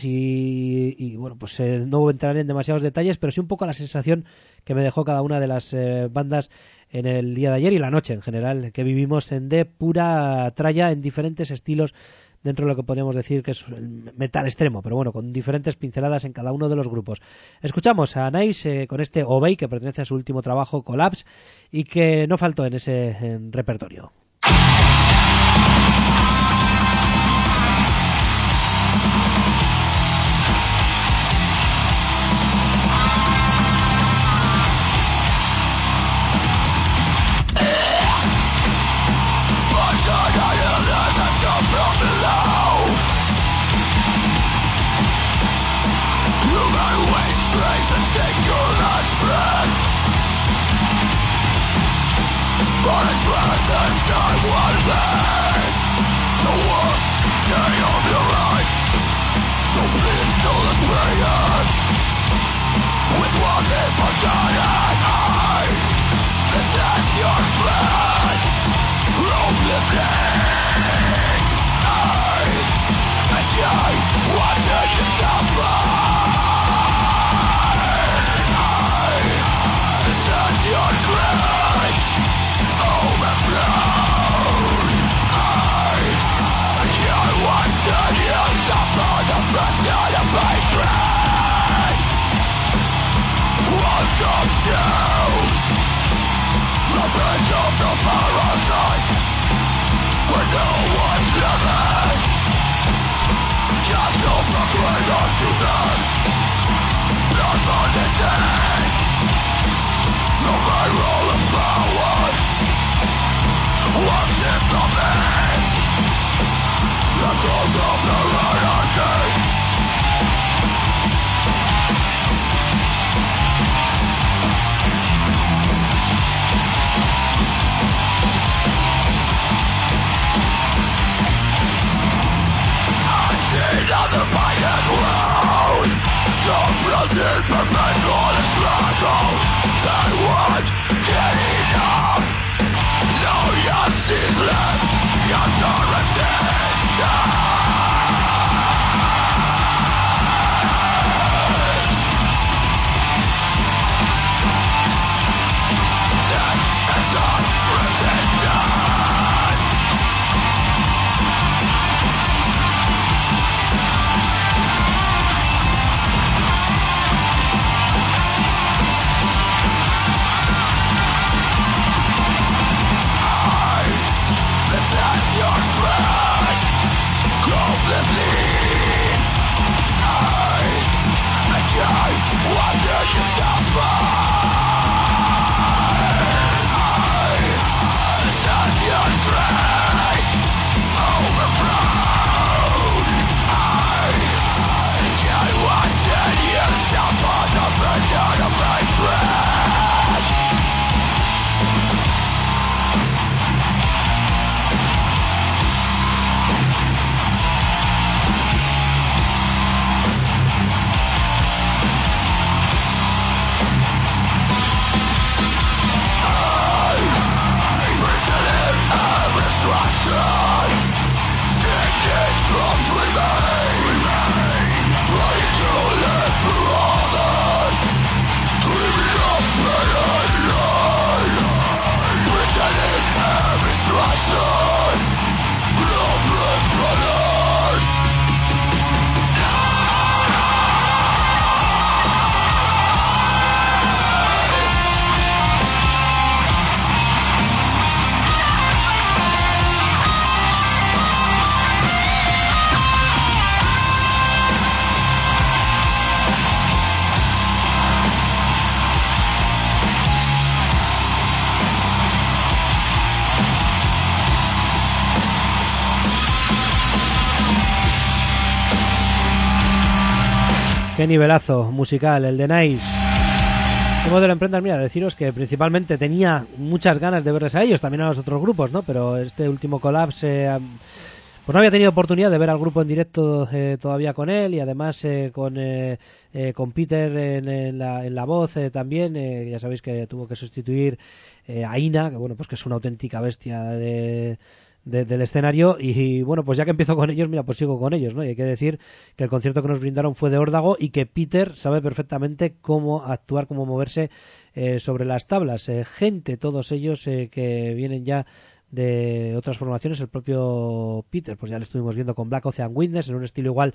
y bueno, pues no entraré en demasiados detalles, pero sí un poco la sensación que me dejó cada una de las bandas en el día de ayer y la noche en general, que vivimos en de pura tralla en diferentes estilos, dentro de lo que podríamos decir que es el metal extremo, pero bueno, con diferentes pinceladas en cada uno de los grupos. Escuchamos a Knives con este Obey, que pertenece a su último trabajo, Collapse, y que no faltó en ese repertorio. Your dread nivelazo musical, el de Nice. ¿Qué modelo emprendas? Mira, deciros que principalmente tenía muchas ganas de verles a ellos, también a los otros grupos, ¿no? Pero este último Collapse, pues no había tenido oportunidad de ver al grupo en directo todavía con él, y además con Peter en la voz también. Ya sabéis que tuvo que sustituir a Ina, que bueno, pues que es una auténtica bestia del escenario, y bueno, pues ya que empiezo con ellos, mira, pues sigo con ellos, ¿no? Y hay que decir que el concierto que nos brindaron fue de órdago, y que Peter sabe perfectamente cómo actuar, cómo moverse sobre las tablas. Gente, todos ellos que vienen ya de otras formaciones. El propio Peter, pues ya lo estuvimos viendo con Black Ocean Witness, en un estilo igual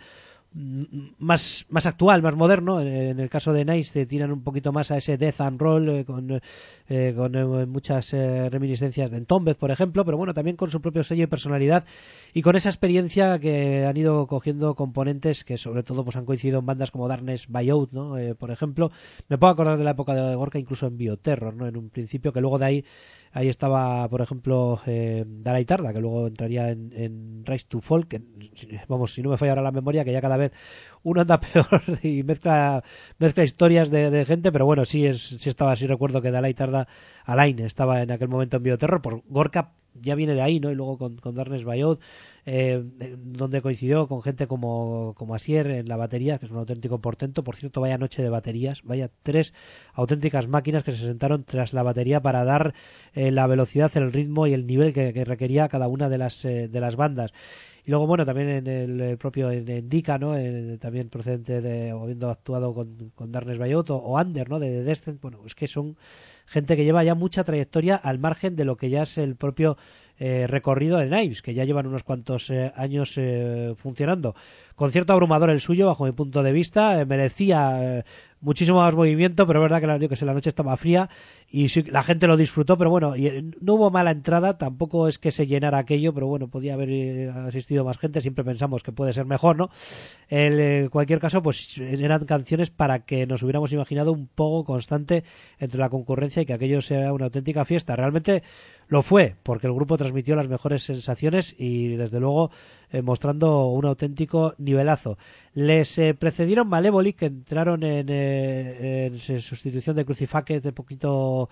más actual, más moderno. En el caso de Nice tiran un poquito más a ese death and roll, con muchas reminiscencias de Entombed, por ejemplo, pero bueno, también con su propio sello y personalidad, y con esa experiencia que han ido cogiendo componentes que sobre todo pues han coincidido en bandas como Darkness by Out, ¿no? Por ejemplo, me puedo acordar de la época de Gorka, incluso en Bioterror, ¿no? En un principio, que luego de ahí estaba, por ejemplo, Dalai Tarda, que luego entraría en Rise to Fall, que vamos, si no me falla ahora la memoria, que ya cada vez uno anda peor y mezcla historias de gente, pero bueno, sí estaba, sí recuerdo que Dalai Tarda Alain estaba en aquel momento en Bioterror. Por Gorka ya viene de ahí, ¿no? Y luego con Darkness by Out, donde coincidió con gente como Asier en la batería, que es un auténtico portento. Por cierto, vaya noche de baterías, vaya 3 auténticas máquinas que se sentaron tras la batería para dar la velocidad, el ritmo y el nivel que requería cada una de las bandas. Y luego, bueno, también en el propio en Dika, ¿no? También procedente de, o habiendo actuado con Darkness by Out o Under, ¿no? De Descent. Bueno, es que son gente que lleva ya mucha trayectoria al margen de lo que ya es el propio recorrido de Knives, que ya llevan unos cuantos años funcionando. Concierto abrumador el suyo, bajo mi punto de vista. Merecía muchísimo más movimiento, pero es verdad que la noche estaba fría y sí, la gente lo disfrutó, pero bueno, no hubo mala entrada, tampoco es que se llenara aquello, pero bueno, podía haber asistido más gente. Siempre pensamos que puede ser mejor, ¿no? En cualquier caso, pues eran canciones para que nos hubiéramos imaginado un poco constante entre la concurrencia y que aquello sea una auténtica fiesta. Realmente lo fue, porque el grupo transmitió las mejores sensaciones y desde luego mostrando un auténtico nivelazo. Les precedieron Malevolent, que entraron en sustitución de Crucifix de pocos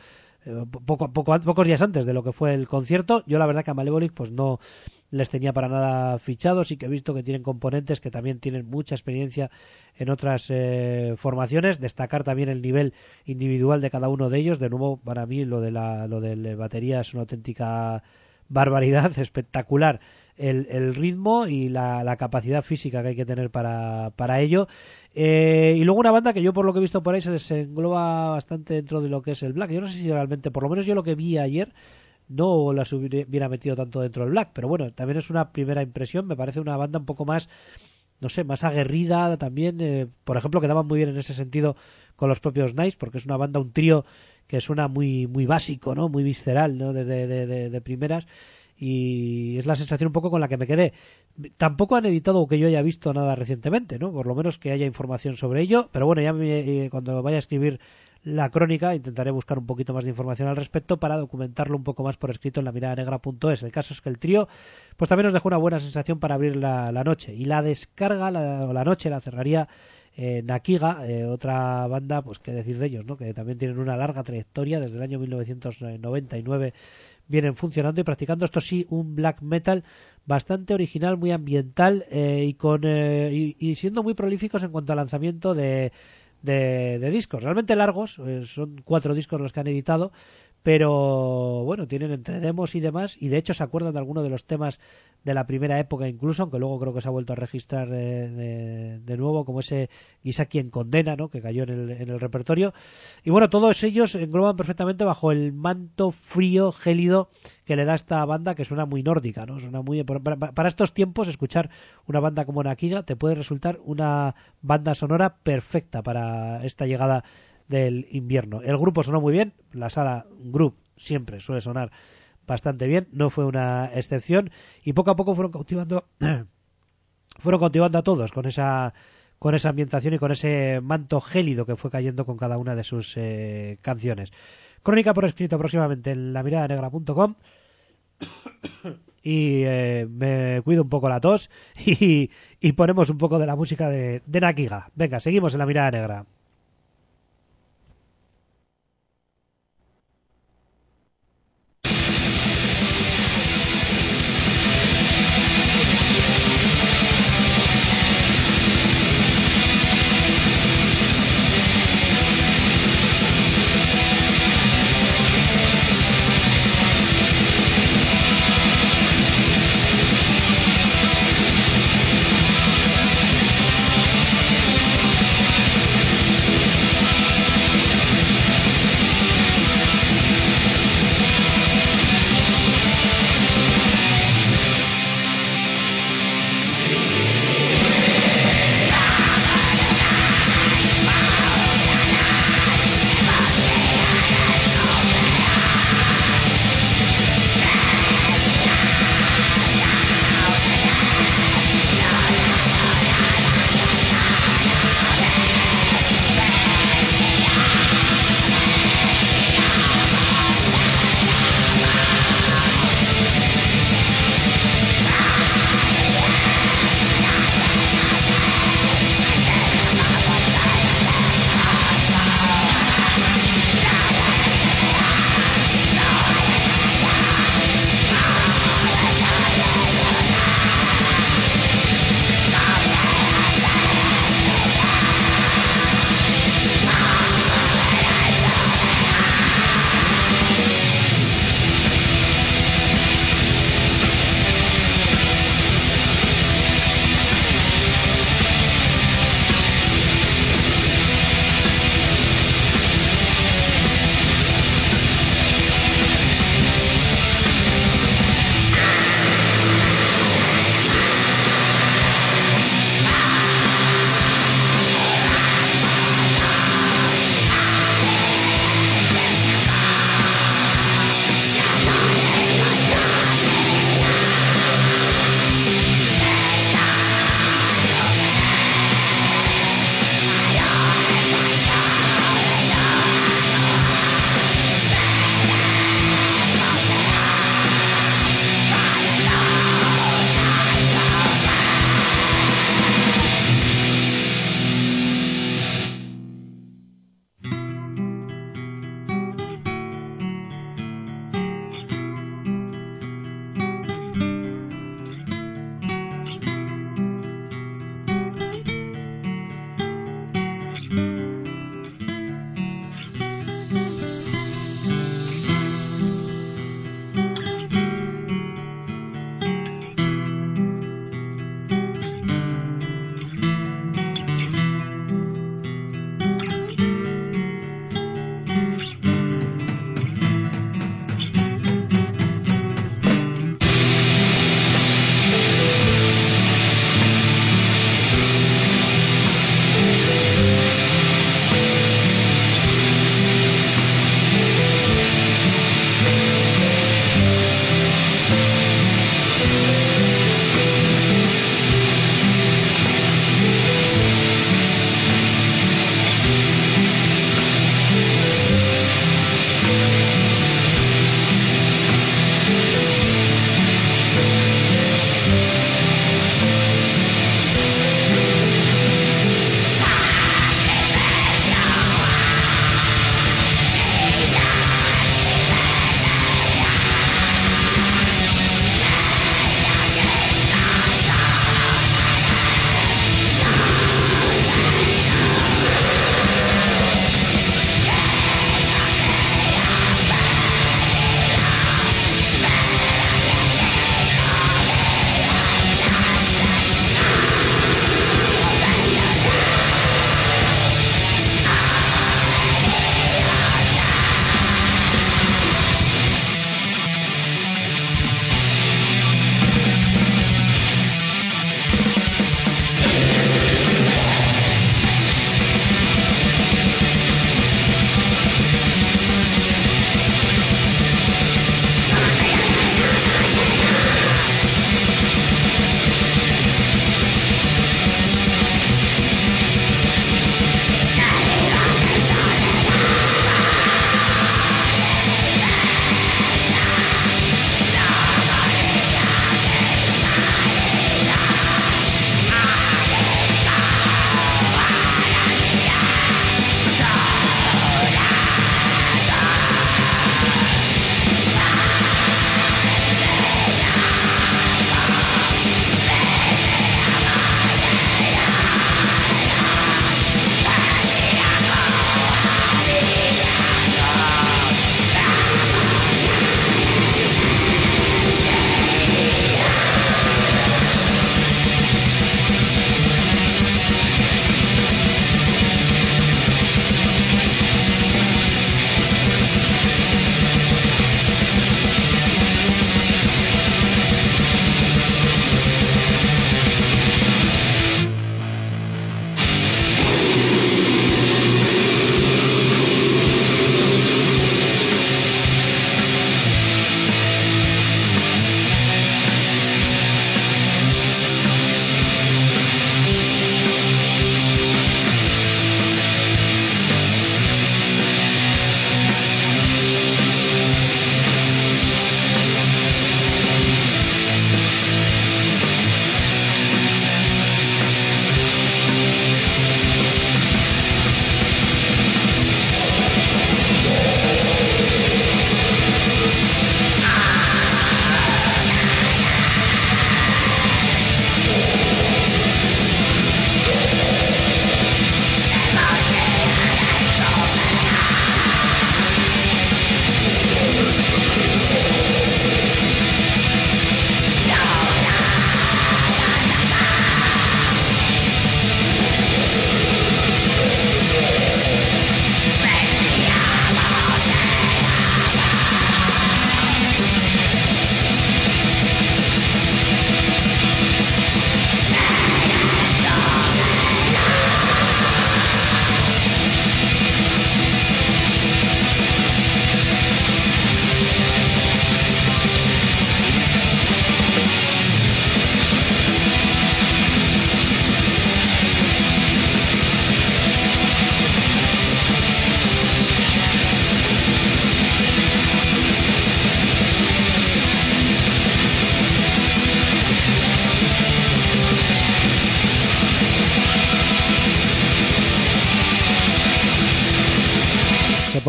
días antes de lo que fue el concierto. Yo la verdad que a Malevolent pues no les tenía para nada fichados, y que he visto que tienen componentes que también tienen mucha experiencia en otras formaciones. Destacar también el nivel individual de cada uno de ellos. De nuevo, para mí lo de la batería es una auténtica barbaridad, espectacular el ritmo y la capacidad física que hay que tener para ello. Y luego una banda que yo, por lo que he visto por ahí, se engloba bastante dentro de lo que es el black. Yo no sé si realmente, por lo menos yo lo que vi ayer, no las hubiera metido tanto dentro del black, pero bueno, también es una primera impresión. Me parece una banda un poco más, no sé, más aguerrida también. Por ejemplo, quedaban muy bien en ese sentido con los propios Nice, porque es una banda, un trío que suena muy básico, ¿no? Muy visceral, ¿no? De primeras. Y es la sensación un poco con la que me quedé. Tampoco han editado que yo haya visto nada recientemente, ¿no? Por lo menos que haya información sobre ello. Pero bueno, ya cuando vaya a escribir la crónica intentaré buscar un poquito más de información al respecto para documentarlo un poco más por escrito en lamiranegra.es. El caso es que el trío pues también nos dejó una buena sensación para abrir la noche. Y la descarga, la noche, la cerraría Nakiga, otra banda, pues qué decir de ellos, ¿no? Que también tienen una larga trayectoria. Desde el año 1999 vienen funcionando y practicando, esto sí, un black metal bastante original, muy ambiental, y siendo muy prolíficos en cuanto al lanzamiento de discos realmente largos. Son 4 discos los que han editado, pero bueno, tienen entre demos y demás, y de hecho se acuerdan de algunos de los temas de la primera época incluso, aunque luego creo que se ha vuelto a registrar de nuevo, como ese Quizá quien condena, ¿no? Que cayó en el repertorio. Y bueno, todos ellos engloban perfectamente bajo el manto frío, gélido que le da esta banda, que suena muy nórdica, ¿no? Suena muy para estos tiempos. Escuchar una banda como Nakiga te puede resultar una banda sonora perfecta para esta llegada del invierno. El grupo sonó muy bien, la sala Group siempre suele sonar bastante bien, no fue una excepción, y poco a poco fueron cautivando a todos con esa ambientación y con ese manto gélido que fue cayendo con cada una de sus canciones. Crónica por escrito próximamente en lamiranegra.com y me cuido un poco la tos y ponemos un poco de la música de Nakiga. Venga, seguimos en La Mirada Negra.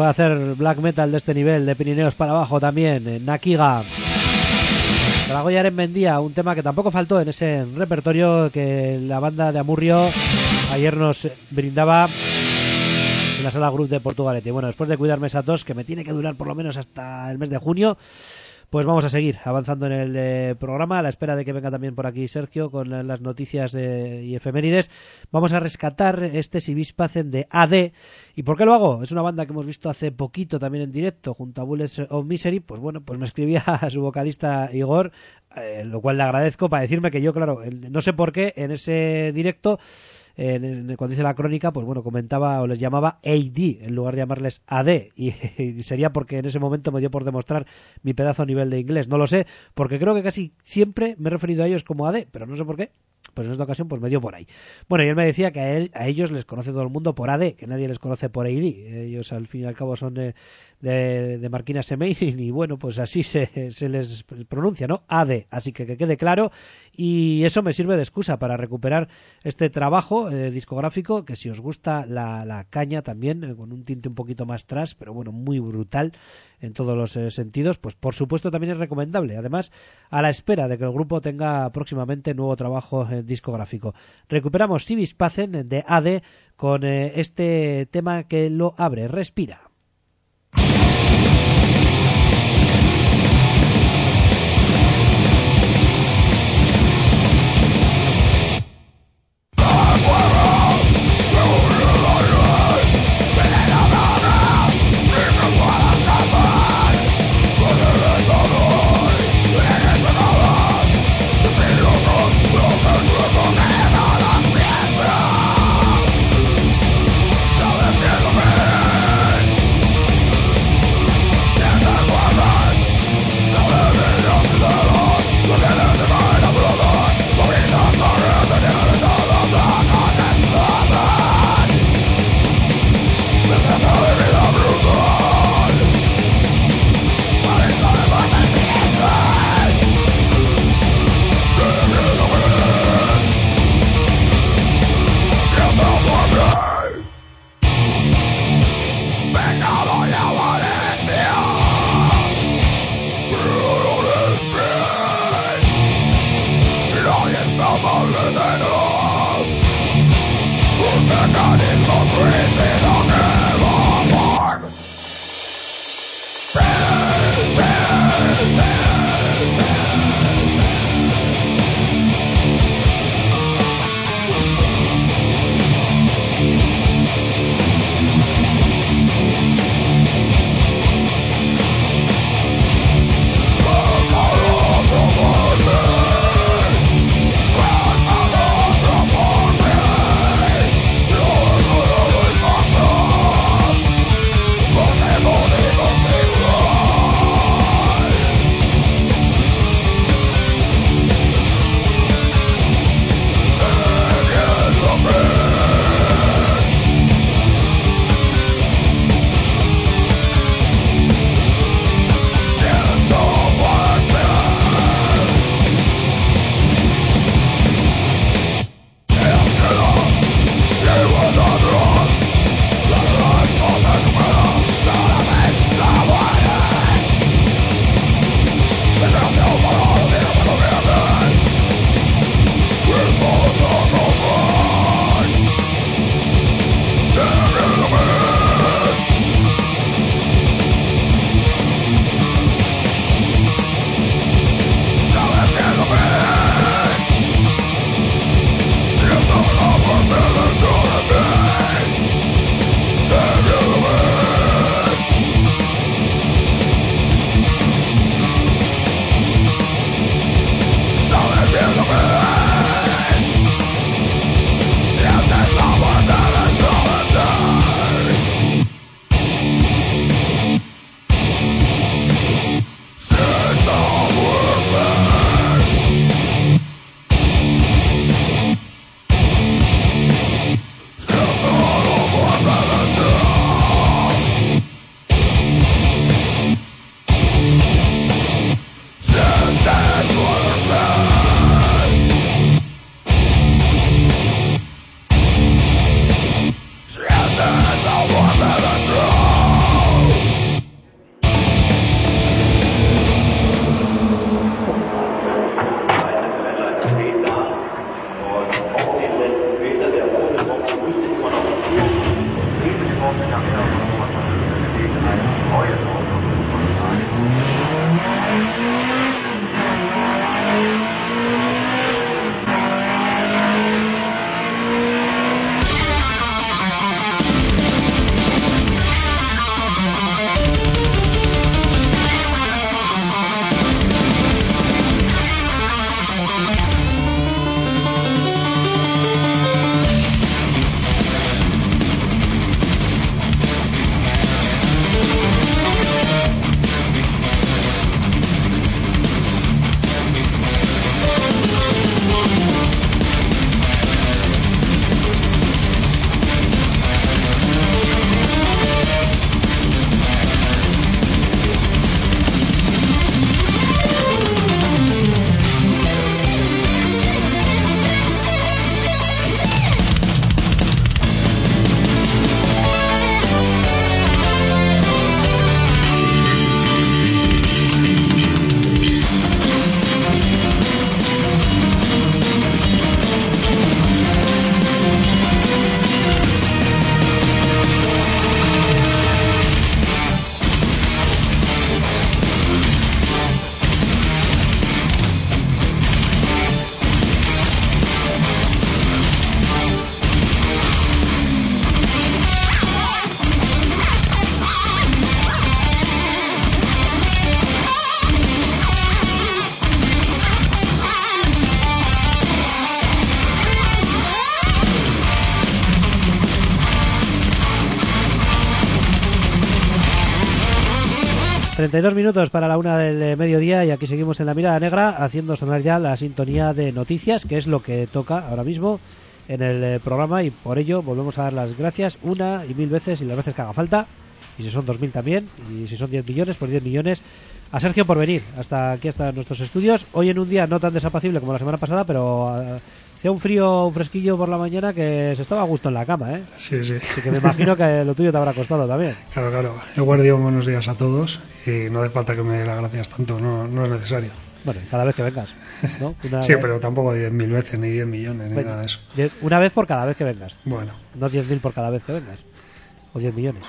puede hacer black metal de este nivel, de Pirineos para abajo también, Nakiga. Dragoya Vendía, un tema que tampoco faltó en ese repertorio que la banda de Amurrio ayer nos brindaba en la sala Group de Portugalete. Bueno, después de cuidarme esa tos, que me tiene que durar por lo menos hasta el mes de junio, pues vamos a seguir avanzando en el programa a la espera de que venga también por aquí Sergio con las noticias y efemérides. Vamos a rescatar este Si vis pacem de AD. ¿Y por qué lo hago? Es una banda que hemos visto hace poquito también en directo junto a Bullets of Misery. Pues bueno, pues me escribía a su vocalista Igor, lo cual le agradezco, para decirme que yo, claro, no sé por qué en ese directo, cuando hice la crónica, pues bueno, comentaba o les llamaba AD en lugar de llamarles AD, y sería porque en ese momento me dio por demostrar mi pedazo nivel de inglés. No lo sé, porque creo que casi siempre me he referido a ellos como AD, pero no sé por qué. Pues en esta ocasión pues me dio por ahí. Bueno, y él me decía que a ellos les conoce todo el mundo por AD, que nadie les conoce por AD. Ellos al fin y al cabo son de Marquina Semain, y bueno, pues así se les pronuncia, ¿no? AD. Así que quede claro, y eso me sirve de excusa para recuperar este trabajo discográfico, que si os gusta la caña también, con un tinte un poquito más trash, pero bueno, muy brutal en todos los sentidos, pues por supuesto también es recomendable. Además, a la espera de que el grupo tenga próximamente nuevo trabajo discográfico. Recuperamos Si vis pacem de AD con este tema que lo abre, Respira. 32 minutos para la 1 del mediodía y aquí seguimos en La Mirada Negra haciendo sonar ya la sintonía de noticias, que es lo que toca ahora mismo en el programa, y por ello volvemos a dar las gracias una y mil veces y las veces que haga falta, y si son 2000 también, y si son 10 millones, pues 10 millones a Sergio por venir hasta aquí, hasta nuestros estudios, hoy en un día no tan desapacible como la semana pasada, pero hacía un fresquillo por la mañana que se estaba a gusto en la cama, ¿eh? Sí, sí. Así que me imagino que lo tuyo te habrá costado también. Claro. Guardia, buenos días a todos, y no hace falta que me dé las gracias tanto, no es necesario. Bueno, cada vez que vengas, ¿no? Sí, pero tampoco 10.000 veces, ni 10 millones, ni nada de eso. Una vez por cada vez que vengas. Bueno. No 10.000 por cada vez que vengas. O 10 millones.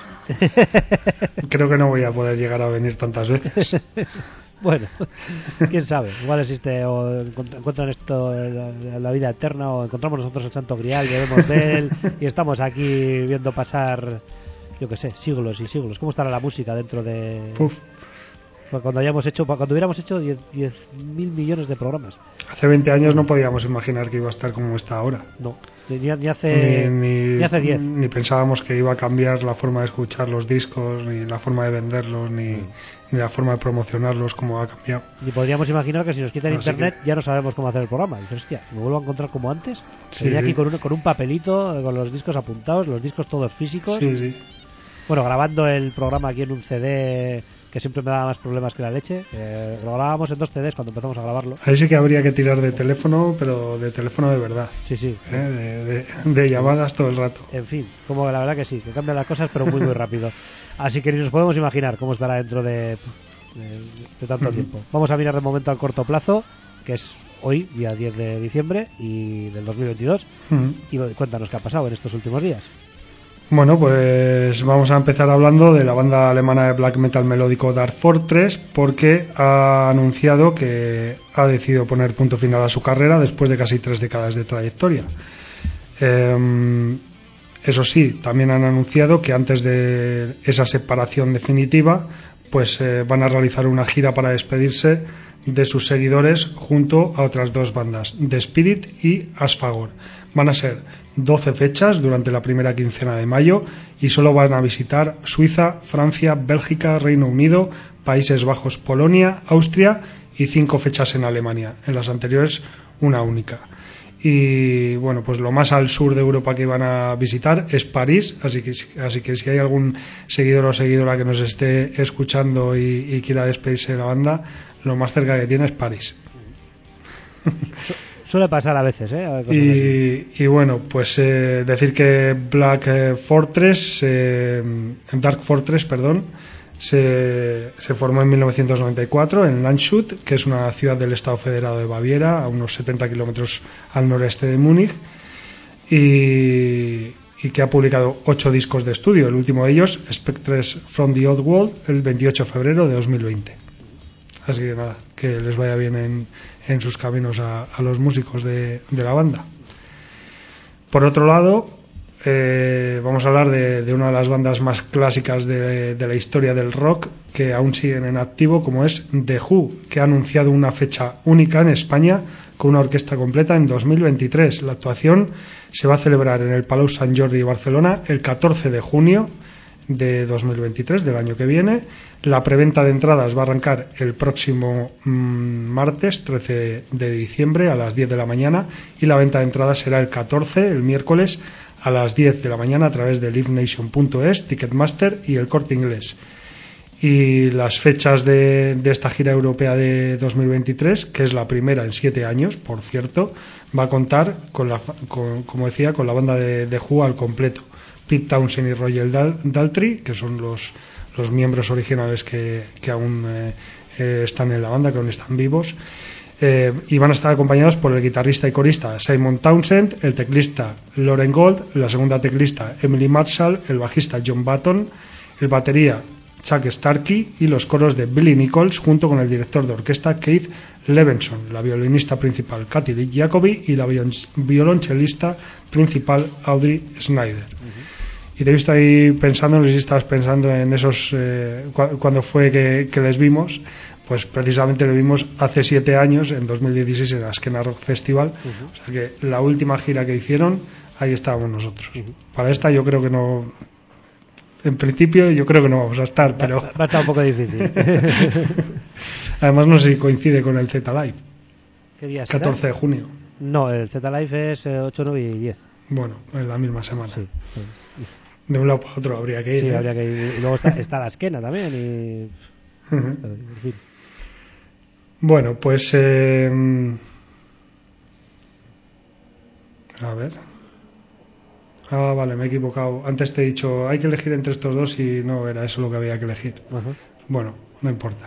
Creo que no voy a poder llegar a venir tantas veces. Bueno, quién sabe. Igual existe, o encuentran esto la vida eterna, o encontramos nosotros el Santo Grial, bebemos de él y estamos aquí viendo pasar, yo qué sé, siglos y siglos. ¿Cómo estará la música dentro de...? Uf. Cuando hubiéramos hecho 10.000 millones de programas. Hace 20 años no podíamos imaginar que iba a estar como está ahora. No, ni hace 10. Ni pensábamos que iba a cambiar la forma de escuchar los discos, ni la forma de venderlos, ni la forma de promocionarlos, como ha cambiado. Ni podríamos imaginar que si nos quitan Así internet ya no sabemos cómo hacer el programa. Dices, hostia, me vuelvo a encontrar como antes. Sí. Venía aquí con un papelito, con los discos apuntados, los discos todos físicos. Sí. Bueno, grabando el programa aquí en un CD, que siempre me daba más problemas que la leche. Lo grabábamos en 2 CDs cuando empezamos a grabarlo. Ahí sí que habría que tirar de teléfono, pero de teléfono de verdad. Sí. De llamadas todo el rato. En fin, como la verdad que sí, que cambian las cosas, pero muy, muy rápido. Así que ni nos podemos imaginar cómo estará dentro de tanto tiempo. Vamos a mirar de momento al corto plazo, que es hoy, día 10 de diciembre y del 2022. Y cuéntanos qué ha pasado en estos últimos días. Bueno, pues vamos a empezar hablando de la banda alemana de black metal melódico Dark Fortress, porque ha anunciado que ha decidido poner punto final a su carrera después de casi 3 décadas de trayectoria. Eso sí, también han anunciado que antes de esa separación definitiva, pues van a realizar una gira para despedirse de sus seguidores junto a otras 2 bandas, The Spirit y Asfagor. Van a ser 12 fechas durante la primera quincena de mayo y solo van a visitar Suiza, Francia, Bélgica, Reino Unido, Países Bajos, Polonia, Austria y 5 fechas en Alemania. En las anteriores, una única. Y bueno, pues lo más al sur de Europa que van a visitar es París, así que si hay algún seguidor o seguidora que nos esté escuchando y quiera despedirse de la banda, lo más cerca que tiene es París. Suele pasar a veces, ¿eh? Y bueno, pues decir que Dark Fortress, se formó en 1994 en Landshut, que es una ciudad del Estado Federado de Baviera, a unos 70 kilómetros al noreste de Múnich, y que ha publicado 8 discos de estudio, el último de ellos, Spectres from the Old World, el 28 de febrero de 2020. Así que nada, que les vaya bien en sus caminos a los músicos de la banda. Por otro lado, vamos a hablar de una de las bandas más clásicas de la historia del rock que aún siguen en activo, como es The Who, que ha anunciado una fecha única en España con una orquesta completa en 2023. La actuación se va a celebrar en el Palau Sant Jordi de Barcelona el 14 de junio de 2023, del año que viene. La preventa de entradas va a arrancar el próximo martes 13 de diciembre a las 10 de la mañana y la venta de entradas será el 14, el miércoles, a las 10 de la mañana a través de livenation.es, Ticketmaster y el Corte Inglés. Y las fechas de esta gira europea de 2023, que es la primera en 7 años, por cierto, va a contar como decía, con la banda de Who al completo. Pete Townshend y Roger Daltrey, que son los miembros originales que aún están en la banda, que aún están vivos, y van a estar acompañados por el guitarrista y corista Simon Townsend, el teclista Lauren Gold, la segunda teclista Emily Marshall, el bajista John Button, el batería Chuck Starkey y los coros de Billy Nichols, junto con el director de orquesta Keith Levinson, la violinista principal Katy Lee Jacobi y la violonchelista principal Audrey Snyder. Y te he visto ahí pensando, no sé si estabas pensando en esos, cuando fue que les vimos, pues precisamente lo vimos hace 7 años, en 2016, en la Askena Rock Festival. O sea que la última gira que hicieron, ahí estábamos nosotros. Para esta yo creo que no, en principio yo creo que no vamos a estar, pero... Va a estar un poco difícil. Además no sé si coincide con el Z-Live. ¿Qué día será? 14 de junio. No, el Z-Live es 8, 9 y 10. Bueno, en la misma semana. Sí. De un lado para otro habría que ir. Sí, habría que ir. Y luego está la esquena también. Y... Uh-huh. En fin. Bueno, pues... a ver... vale, me he equivocado. Antes te he dicho, hay que elegir entre estos dos y no era eso lo que había que elegir. Uh-huh. Bueno, no importa.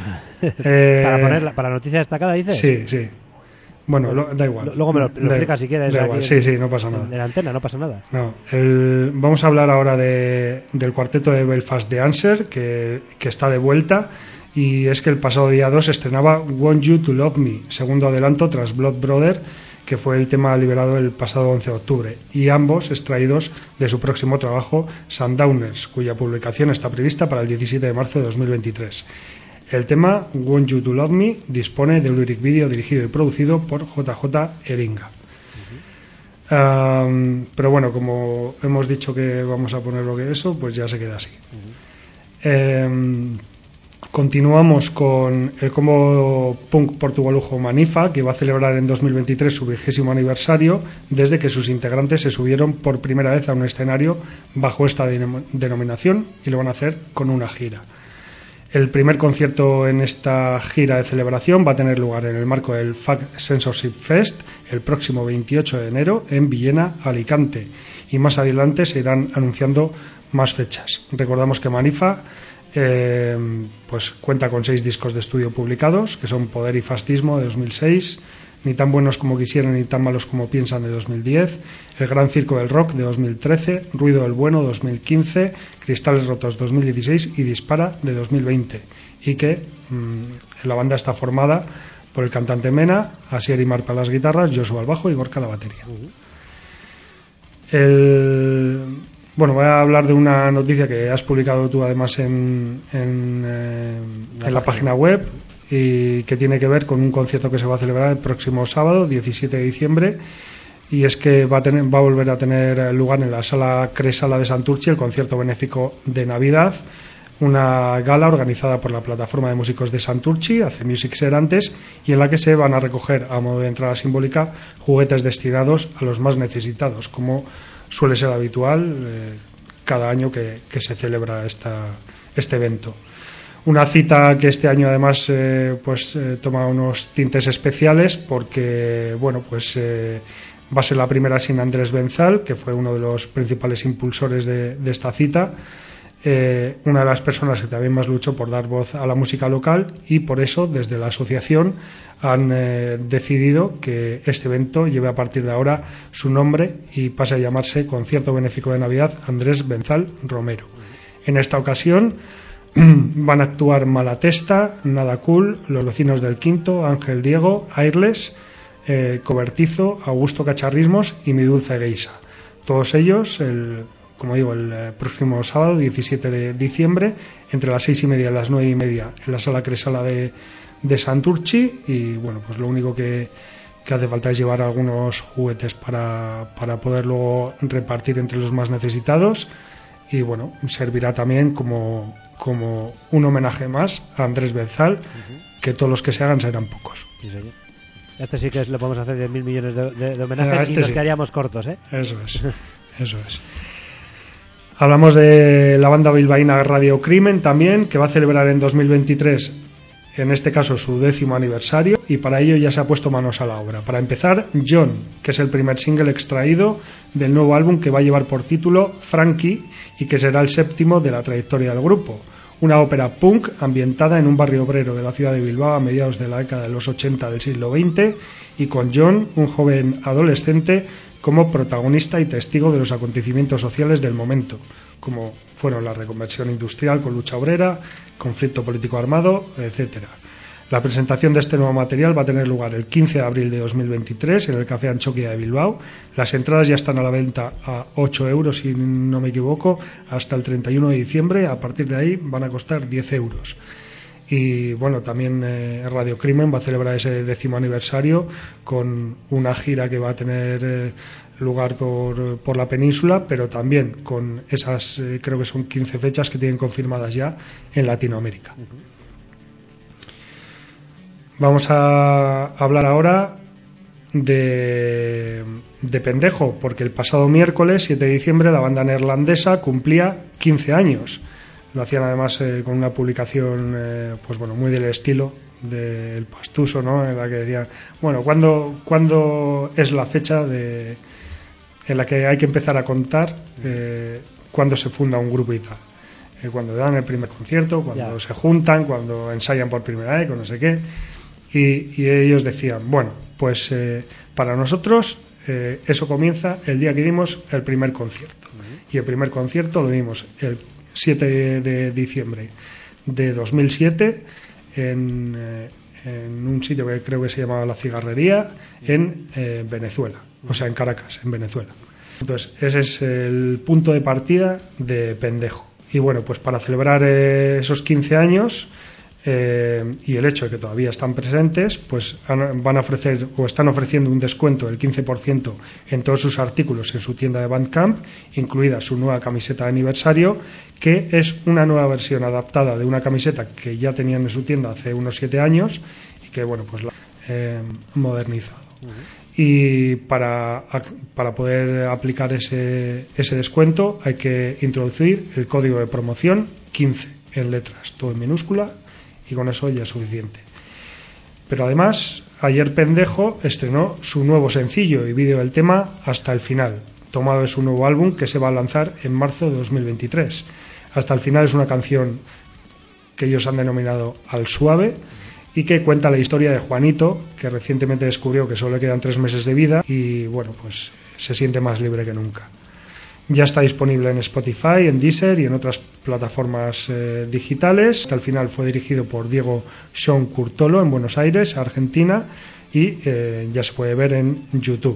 Para noticia destacada, dices. Sí. Bueno, da igual. Luego me lo explicas si quieres. Da igual, sí, no pasa nada. De la antena, no pasa nada. No, vamos a hablar ahora del cuarteto de Belfast The Answer, que está de vuelta. Y es que el pasado día 2 estrenaba Want You to Love Me, segundo adelanto tras Blood Brother, que fue el tema liberado el pasado 11 de octubre, y ambos extraídos de su próximo trabajo, Sundowners, cuya publicación está prevista para el 17 de marzo de 2023. El tema Want You to Love Me dispone de un lyric video dirigido y producido por JJ Eringa. Pero bueno, como hemos dicho que vamos a poner lo que eso, pues ya se queda así. Continuamos con el combo punk portugalujo Manifa, que va a celebrar en 2023 su 20º aniversario desde que sus integrantes se subieron por primera vez a un escenario bajo esta denominación, y lo van a hacer con una gira. El primer concierto en esta gira de celebración va a tener lugar en el marco del Fuck Censorship Fest el próximo 28 de enero en Villena, Alicante, y más adelante se irán anunciando más fechas. Recordamos que Manifa pues cuenta con 6 discos de estudio publicados, que son Poder y Fascismo de 2006, Ni tan buenos como quisieran ni tan malos como piensan de 2010, El Gran Circo del Rock de 2013, Ruido del Bueno 2015, Cristales Rotos 2016 y Dispara de 2020, y que la banda está formada por el cantante Mena, Asier y Marpa a las guitarras, Joshua al bajo y Gorka a la batería. Bueno, voy a hablar de una noticia que has publicado tú además en la página web, y que tiene que ver con un concierto que se va a celebrar el próximo sábado, 17 de diciembre, y es que va a volver a tener lugar en la sala Cresala de Santurchi el concierto benéfico de Navidad, una gala organizada por la plataforma de músicos de Santurchi, Hace Music Serantes, y en la que se van a recoger, a modo de entrada simbólica, juguetes destinados a los más necesitados, como suele ser habitual cada año que se celebra este evento. Una cita que este año además toma unos tintes especiales porque va a ser la primera sin Andrés Benzal, que fue uno de los principales impulsores de esta cita, una de las personas que también más luchó por dar voz a la música local, y por eso desde la asociación han decidido que este evento lleve a partir de ahora su nombre y pase a llamarse Concierto Benéfico de Navidad Andrés Benzal Romero. En esta ocasión van a actuar Malatesta, Nada Cool, Los Vecinos del Quinto, Ángel Diego, Airless, Cobertizo, Augusto Cacharrismos y Mi Dulce Geisa. Todos ellos, el próximo sábado, 17 de diciembre, entre las 6:30 y las 9:30 en la sala Cresala de Santurchi. Y bueno, pues lo único que hace falta es llevar algunos juguetes para poder luego repartir entre los más necesitados. Y bueno, servirá también como un homenaje más a Andrés Benzal, que todos los que se hagan serán pocos. Sí, señor. Este sí que le podemos hacer 10.000 millones de homenajes y nos quedaríamos cortos, ¿eh? Eso es. Hablamos de la banda bilbaína Radio Crimen también, que va a celebrar en 2023, en este caso su 10º aniversario, y para ello ya se ha puesto manos a la obra. Para empezar, John, que es el primer single extraído del nuevo álbum que va a llevar por título Frankie y que será el 7º de la trayectoria del grupo. Una ópera punk ambientada en un barrio obrero de la ciudad de Bilbao a mediados de la década de los 80 del siglo XX, y con John, un joven adolescente, como protagonista y testigo de los acontecimientos sociales del momento, como fueron la reconversión industrial con lucha obrera, conflicto político armado, etcétera. La presentación de este nuevo material va a tener lugar el 15 de abril de 2023 en el Café Anchoquia de Bilbao. Las entradas ya están a la venta a 8 euros, si no me equivoco, hasta el 31 de diciembre. A partir de ahí van a costar 10 euros. Y bueno, también Radio Crimen va a celebrar ese 10º aniversario con una gira que va a tener lugar por la península, pero también con esas, creo que son 15 fechas que tienen confirmadas ya en Latinoamérica. Vamos a hablar ahora de Pendejo, porque el pasado miércoles 7 de diciembre la banda neerlandesa cumplía 15 años. Lo hacían además con una publicación pues bueno, muy del estilo del Pastuso, ¿no? En la que decían, bueno, ¿cuándo es la fecha en la que hay que empezar a contar cuándo se funda un grupo y tal? Cuando dan el primer concierto, cuando se juntan, cuando ensayan por primera vez, con no sé qué. Y ellos decían, bueno, pues para nosotros eso comienza el día que dimos el primer concierto. Y el primer concierto lo dimos el 7 de diciembre de 2007 en un sitio que creo que se llamaba La Cigarrería en Venezuela, o sea, en Caracas, en Venezuela. Entonces, ese es el punto de partida de Pendejo. Y bueno, pues para celebrar esos 15 años y el hecho de que todavía están presentes, pues van a ofrecer o están ofreciendo un descuento del 15% en todos sus artículos en su tienda de Bandcamp, incluida su nueva camiseta de aniversario, que es una nueva versión adaptada de una camiseta que ya tenían en su tienda hace unos 7 años y que bueno, pues la han modernizado. Y para poder aplicar ese descuento hay que introducir el código de promoción 15 en letras, todo en minúscula, y con eso ya es suficiente. Pero además, ayer Pendejo estrenó su nuevo sencillo y vídeo del tema Hasta el final, tomado de su nuevo álbum que se va a lanzar en marzo de 2023. Hasta el final es una canción que ellos han denominado Al Suave y que cuenta la historia de Juanito, que recientemente descubrió que solo le quedan 3 meses de vida y bueno, pues se siente más libre que nunca. Ya está disponible en Spotify, en Deezer y en otras plataformas digitales. Hasta el final fue dirigido por Diego Sean Curtolo en Buenos Aires, Argentina, y ya se puede ver en YouTube.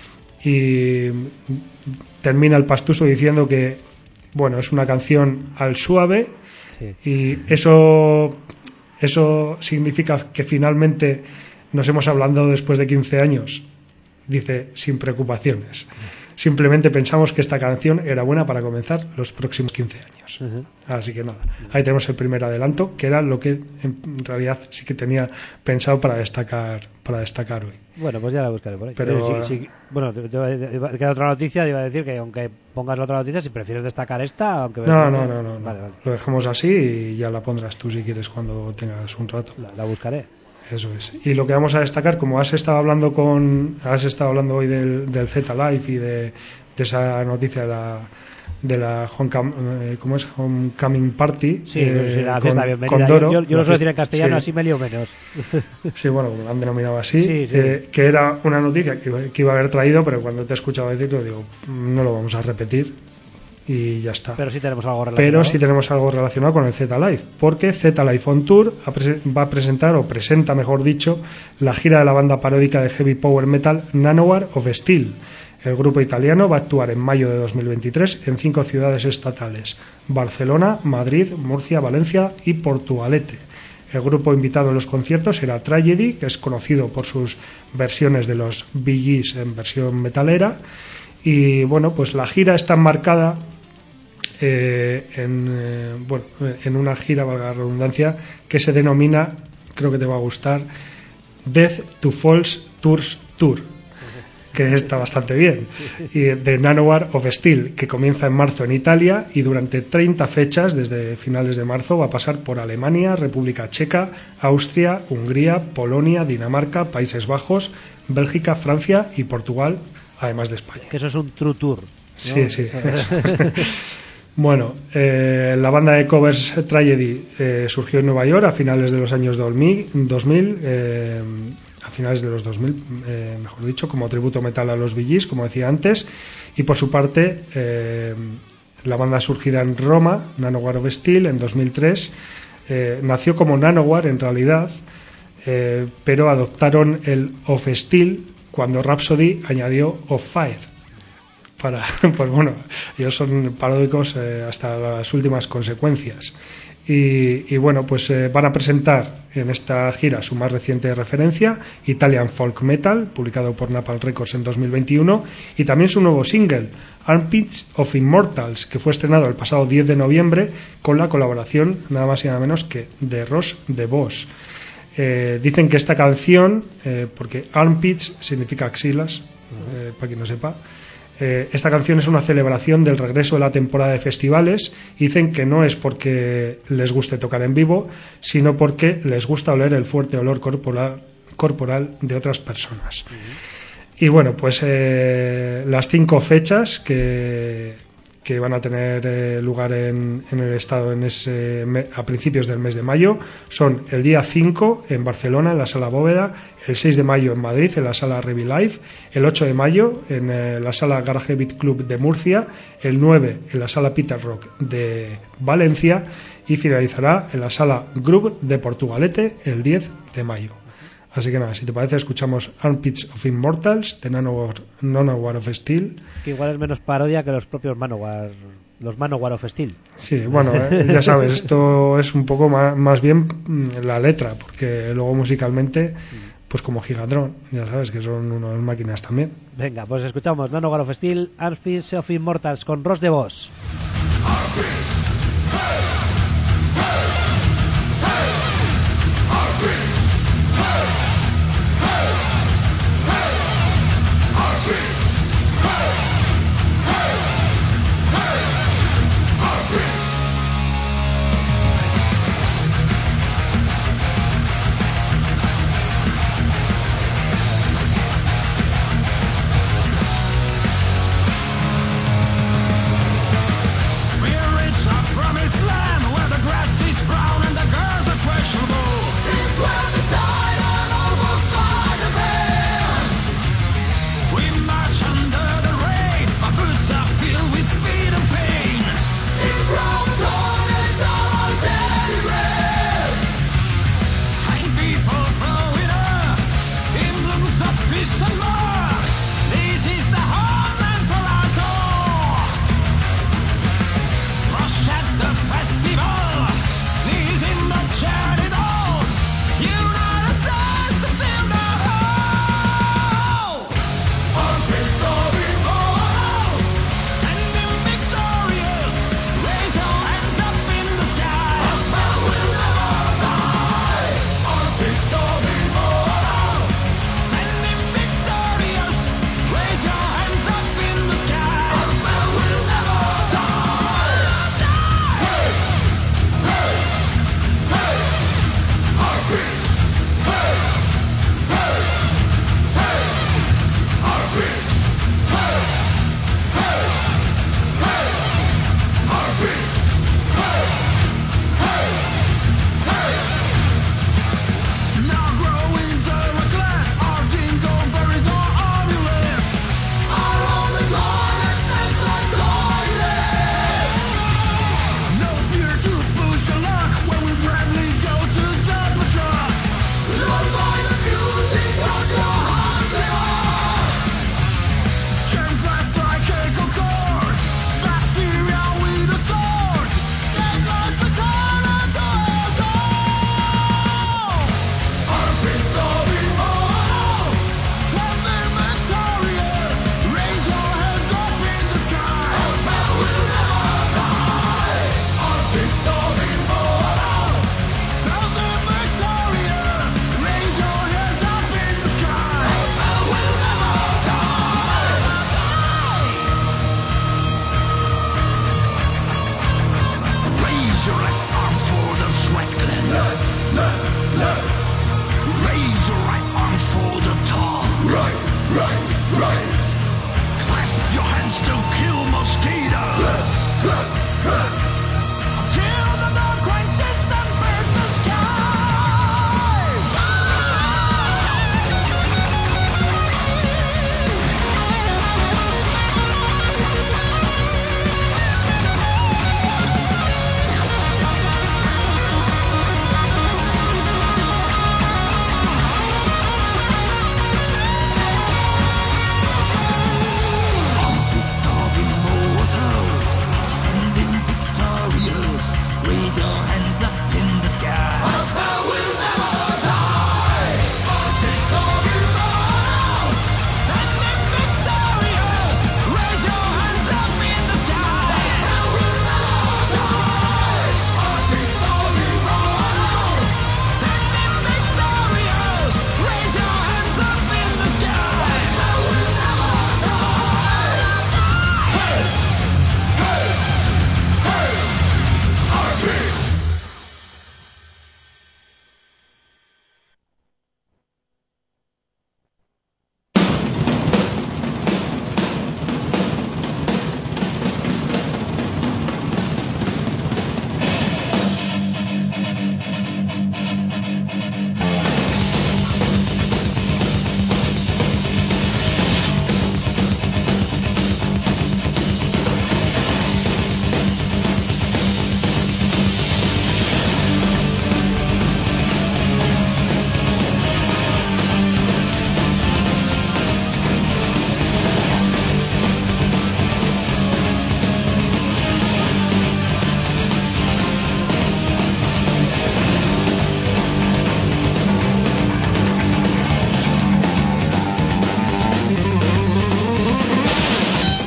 Y termina el Pastuso diciendo que bueno, es una canción al suave, sí. Y eso significa que finalmente nos hemos ablandado después de 15 años. Dice, sin preocupaciones. Simplemente pensamos que esta canción era buena para comenzar los próximos 15 años. Así que nada, ahí tenemos el primer adelanto, que era lo que en realidad sí que tenía pensado para destacar hoy. Bueno, pues ya la buscaré por ahí. Pero, sí. Bueno, queda otra noticia, te iba a decir que aunque pongas la otra noticia, si prefieres destacar esta, aunque... No. Vale. Lo dejamos así y ya la pondrás tú si quieres cuando tengas un rato. La buscaré. Eso es. Y lo que vamos a destacar, como has estado hablando hoy del Z Live y de esa noticia de la Homecoming Party, sí, la fiesta bienvenida. Con Doro, yo lo suelo decir en castellano, sí. Así me lío menos. Sí, bueno, lo han denominado así, sí. Que era una noticia que iba a haber traído, pero cuando te he escuchado decirlo digo, no lo vamos a repetir y ya está. Pero sí tenemos algo relacionado con el Z Live, porque Z Live on Tour va a presentar, o presenta mejor dicho, la gira de la banda paródica de heavy power metal Nanowar of Steel. El grupo italiano va a actuar en mayo de 2023 en 5 ciudades estatales: Barcelona, Madrid, Murcia, Valencia y Portugalete. El grupo invitado en los conciertos será Tragedy, que es conocido por sus versiones de los Bee Gees en versión metalera. Y bueno, pues la gira está enmarcada en una gira, valga la redundancia, que se denomina, creo que te va a gustar, Death to False Tours Tour, que está bastante bien, y de Nanowar of Steel, que comienza en marzo en Italia y durante 30 fechas, desde finales de marzo, va a pasar por Alemania, República Checa, Austria, Hungría, Polonia, Dinamarca, Países Bajos, Bélgica, Francia y Portugal, además de España. Que eso es un true tour, ¿no? Sí. Bueno, la banda de covers Tragedy surgió en Nueva York a finales de los años 2000, a finales de los 2000, mejor dicho, como tributo metal a los Bee Gees, como decía antes, y por su parte la banda surgida en Roma, Nanowar of Steel, en 2003, nació como Nanowar en realidad, pero adoptaron el of Steel cuando Rhapsody añadió of Fire. Pues bueno, ellos son paródicos hasta las últimas consecuencias. Y bueno, pues van a presentar en esta gira su más reciente referencia, Italian Folk Metal, publicado por Napalm Records en 2021, y también su nuevo single, Armpits of Immortals, que fue estrenado el pasado 10 de noviembre con la colaboración nada más y nada menos que de Ross de Vos. Dicen que esta canción, porque Armpits significa axilas, para quien no sepa, esta canción es una celebración del regreso de la temporada de festivales. Dicen que no es porque les guste tocar en vivo, sino porque les gusta oler el fuerte olor corporal de otras personas. Y bueno, pues las 5 fechas que van a tener lugar en el estado a principios del mes de mayo son el día 5 en Barcelona, en la Sala Bóveda, el 6 de mayo en Madrid, en la Sala Revi Live, el 8 de mayo en la Sala Garage Beat Club de Murcia, el 9 en la Sala Peter Rock de Valencia y finalizará en la Sala Groove de Portugalete el 10 de mayo. Así que nada, si te parece, escuchamos Armpits of Immortals de Nanowar of Steel. Que igual es menos parodia que los propios Manowar, los Manowar of Steel. Sí, bueno, ya sabes, esto es un poco más bien la letra, porque luego musicalmente, pues como Gigatron, ya sabes que son unas máquinas también. Venga, pues escuchamos Nanowar of Steel, Armpits of Immortals con Ross de Vos. We're rich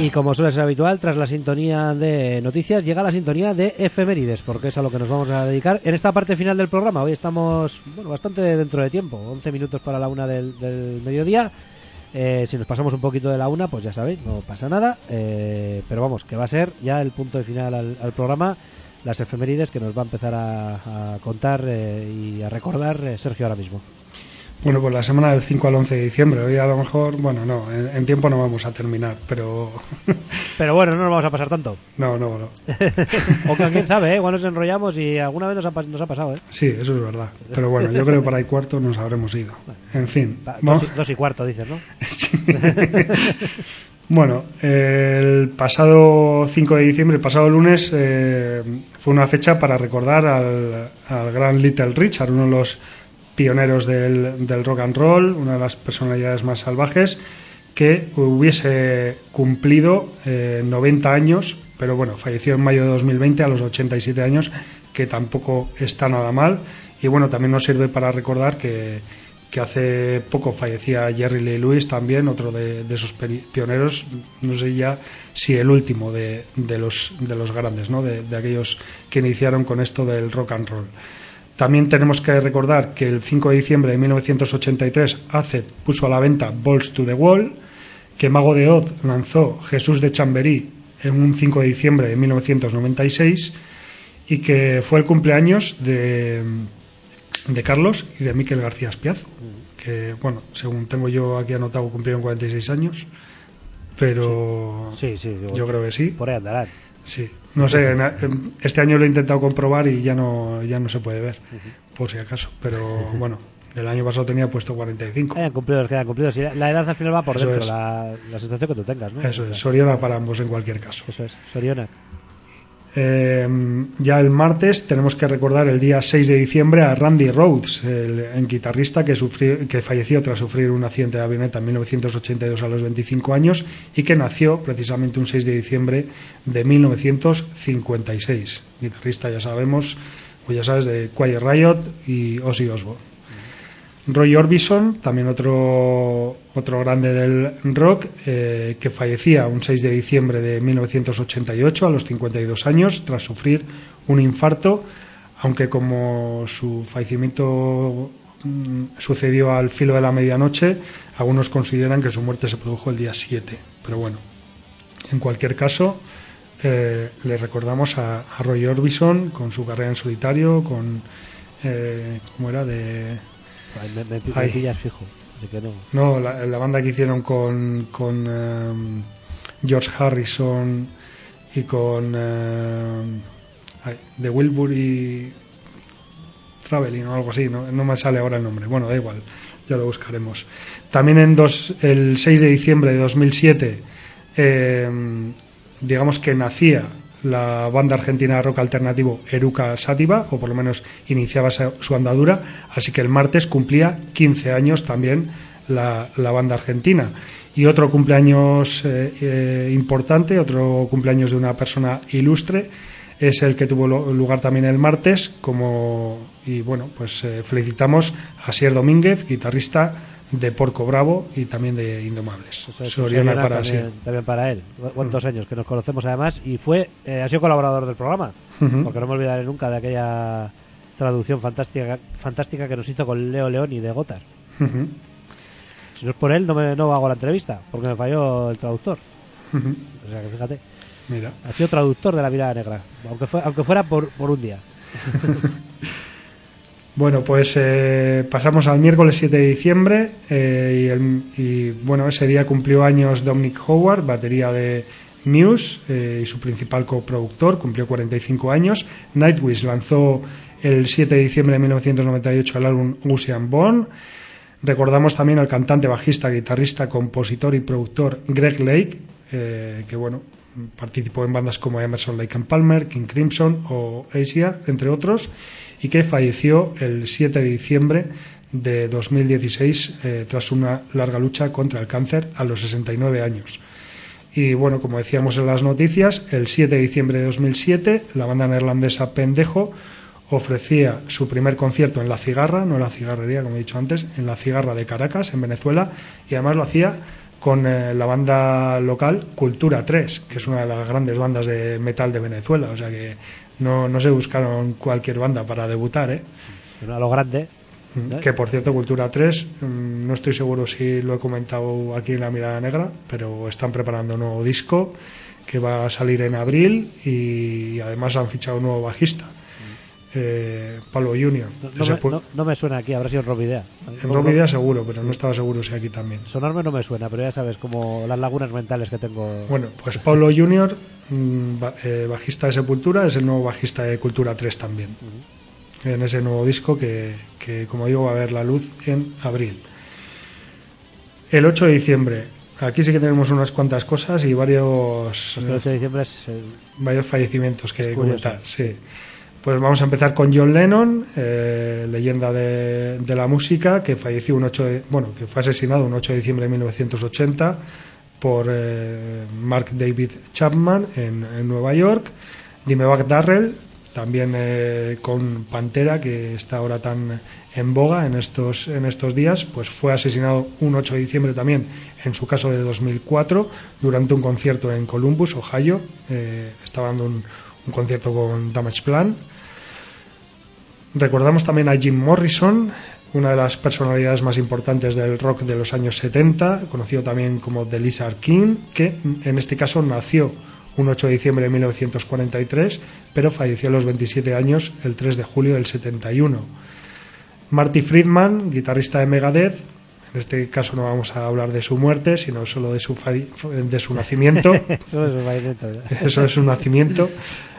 Y como suele ser habitual, tras la sintonía de noticias, llega la sintonía de efemérides, porque es a lo que nos vamos a dedicar en esta parte final del programa. Hoy estamos bastante dentro de tiempo, 11 minutos para la 1 del mediodía. Si nos pasamos un poquito de la 1, pues ya sabéis, no pasa nada. Pero vamos, que va a ser ya el punto de final al programa, las efemérides que nos va a empezar a contar y a recordar Sergio ahora mismo. Bueno, pues la semana del 5 al 11 de diciembre. Hoy a lo mejor, bueno, no, en tiempo no vamos a terminar, pero... Pero bueno, no nos vamos a pasar tanto. No. O que quién sabe, igual nos enrollamos y alguna vez nos ha pasado, ¿eh? Sí, eso es verdad. Pero bueno, yo creo que para el cuarto nos habremos ido. En fin. 2:15, dices, ¿no? Sí. Bueno, el pasado 5 de diciembre, el pasado lunes, fue una fecha para recordar al gran Little Richard, uno de los pioneros del rock and roll, una de las personalidades más salvajes, que hubiese cumplido 90 años, pero bueno, falleció en mayo de 2020 a los 87 años, que tampoco está nada mal. Y bueno, también nos sirve para recordar que hace poco fallecía Jerry Lee Lewis también, otro de esos pioneros, no sé ya si el último de los grandes, ¿no? de aquellos que iniciaron con esto del rock and roll. También tenemos que recordar que el 5 de diciembre de 1983 Acid puso a la venta Balls to the Wall, que Mago de Oz lanzó Jesús de Chamberí en un 5 de diciembre de 1996 y que fue el cumpleaños de Carlos y de Miquel García Espiazu, que, bueno, según tengo yo aquí anotado, cumplieron 46 años, pero sí, yo creo que sí. Por ahí andarán. Sí, no sé, este año lo he intentado comprobar y ya no se puede ver, por si acaso, pero bueno, el año pasado tenía puesto 45. Quedan cumplidos. Y la edad al final va por Eso dentro, es. la situación que tú tengas, ¿no? Eso es, Soriona para ambos en cualquier caso. Eso es, Soriona. Ya el martes tenemos que recordar el día 6 de diciembre a Randy Rhoads, el guitarrista que falleció tras sufrir un accidente de avioneta en 1982 a los 25 años y que nació precisamente un 6 de diciembre de 1956. Guitarrista, ya sabemos, o ya sabes, de Quiet Riot y Ozzy Osbourne. Roy Orbison, también otro grande del rock, que fallecía un 6 de diciembre de 1988 a los 52 años tras sufrir un infarto, aunque como su fallecimiento sucedió al filo de la medianoche, algunos consideran que su muerte se produjo el día 7. Pero bueno, en cualquier caso, le recordamos a Roy Orbison con su carrera en solitario, con... ¿cómo era? Me pillas fijo, así que no. No, la banda que hicieron con George Harrison y con The Wilbury Traveling o algo así, no me sale ahora el nombre. Bueno, da igual, ya lo buscaremos. También el 6 de diciembre de 2007, digamos que nacía la banda argentina de rock alternativo Eruca Sativa, o por lo menos iniciaba su andadura, así que el martes cumplía 15 años también la banda argentina. Y otro cumpleaños importante, otro cumpleaños de una persona ilustre, es el que tuvo lugar también el martes, y bueno, pues felicitamos a Asier Domínguez, guitarrista de Porco Bravo y también de Indomables. Soriona también para él. ¿Cuántos años que nos conocemos además? Y ha sido colaborador del programa, porque no me olvidaré nunca de aquella traducción fantástica que nos hizo con Leo Leoni de Gotar. Si no es por él no hago la entrevista, porque me falló el traductor. O sea que fíjate, mira, ha sido traductor de La Mirada Negra, aunque fuera por un día. Bueno, pues pasamos al miércoles 7 de diciembre y bueno, ese día cumplió años Dominic Howard, batería de Muse, y su principal coproductor, cumplió 45 años. Nightwish lanzó el 7 de diciembre de 1998 el álbum Ocean Born. Recordamos también al cantante, bajista, guitarrista, compositor y productor Greg Lake, que bueno, participó en bandas como Emerson, Lake and Palmer, King Crimson o Asia, entre otros, y que falleció el 7 de diciembre de 2016 tras una larga lucha contra el cáncer a los 69 años. Y bueno, como decíamos en las noticias, el 7 de diciembre de 2007 la banda neerlandesa Pendejo ofrecía su primer concierto en La Cigarra, no en la cigarrería como he dicho antes, en La Cigarra de Caracas, en Venezuela, y además lo hacía con la banda local Cultura 3, que es una de las grandes bandas de metal de Venezuela. O sea que no se buscaron cualquier banda para debutar, ¿eh? A lo grande. Que por cierto, Cultura 3, no estoy seguro si lo he comentado aquí en La Mirada Negra, pero están preparando un nuevo disco que va a salir en abril y además han fichado un nuevo bajista, Pablo Junior. No me suena aquí, habrá sido en Rovidea. En Rovidea seguro, pero no estaba seguro si aquí también. Sonarme no me suena, pero ya sabes, como las lagunas mentales que tengo. Bueno, pues Pablo Junior, bajista de Sepultura, es el nuevo bajista de Cultura 3 también. En ese nuevo disco que, como digo, va a ver la luz en abril. El 8 de diciembre, aquí sí que tenemos unas cuantas cosas y varios, el 8 de diciembre es varios fallecimientos que comentar. Sí. Pues vamos a empezar con John Lennon, leyenda de la música, que falleció que fue asesinado un 8 de diciembre de 1980 por Mark David Chapman en Nueva York. Dimebag Darrell, también con Pantera, que está ahora tan en boga en estos días, pues fue asesinado un 8 de diciembre también, en su caso de 2004, durante un concierto en Columbus, Ohio. Estaba dando un concierto con Damageplan. Recordamos también a Jim Morrison, una de las personalidades más importantes del rock de los años 70, conocido también como The Lizard King, que en este caso nació un 8 de diciembre de 1943, pero falleció a los 27 años el 3 de julio del 71. Marty Friedman, guitarrista de Megadeth, en este caso no vamos a hablar de su muerte, sino solo de su nacimiento. Eso es su nacimiento.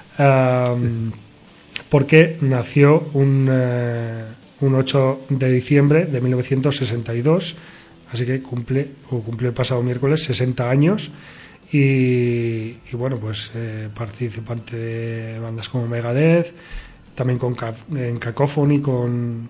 Porque nació un 8 de diciembre de 1962, así que cumplió el pasado miércoles 60 años. Y bueno, pues participante de bandas como Megadeth, también en Cacophony con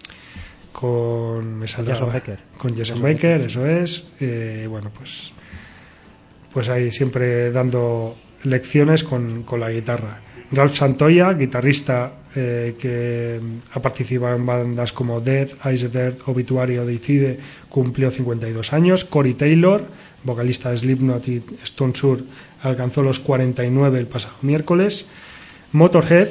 Jason Baker, eso es. Bueno, pues ahí siempre dando lecciones con la guitarra. Ralph Santoya, guitarrista que ha participado en bandas como Death, Ice Dirt, Obituary o Deicide, cumplió 52 años. Corey Taylor, vocalista de Slipknot y Stone Sour, alcanzó los 49 el pasado miércoles. Motorhead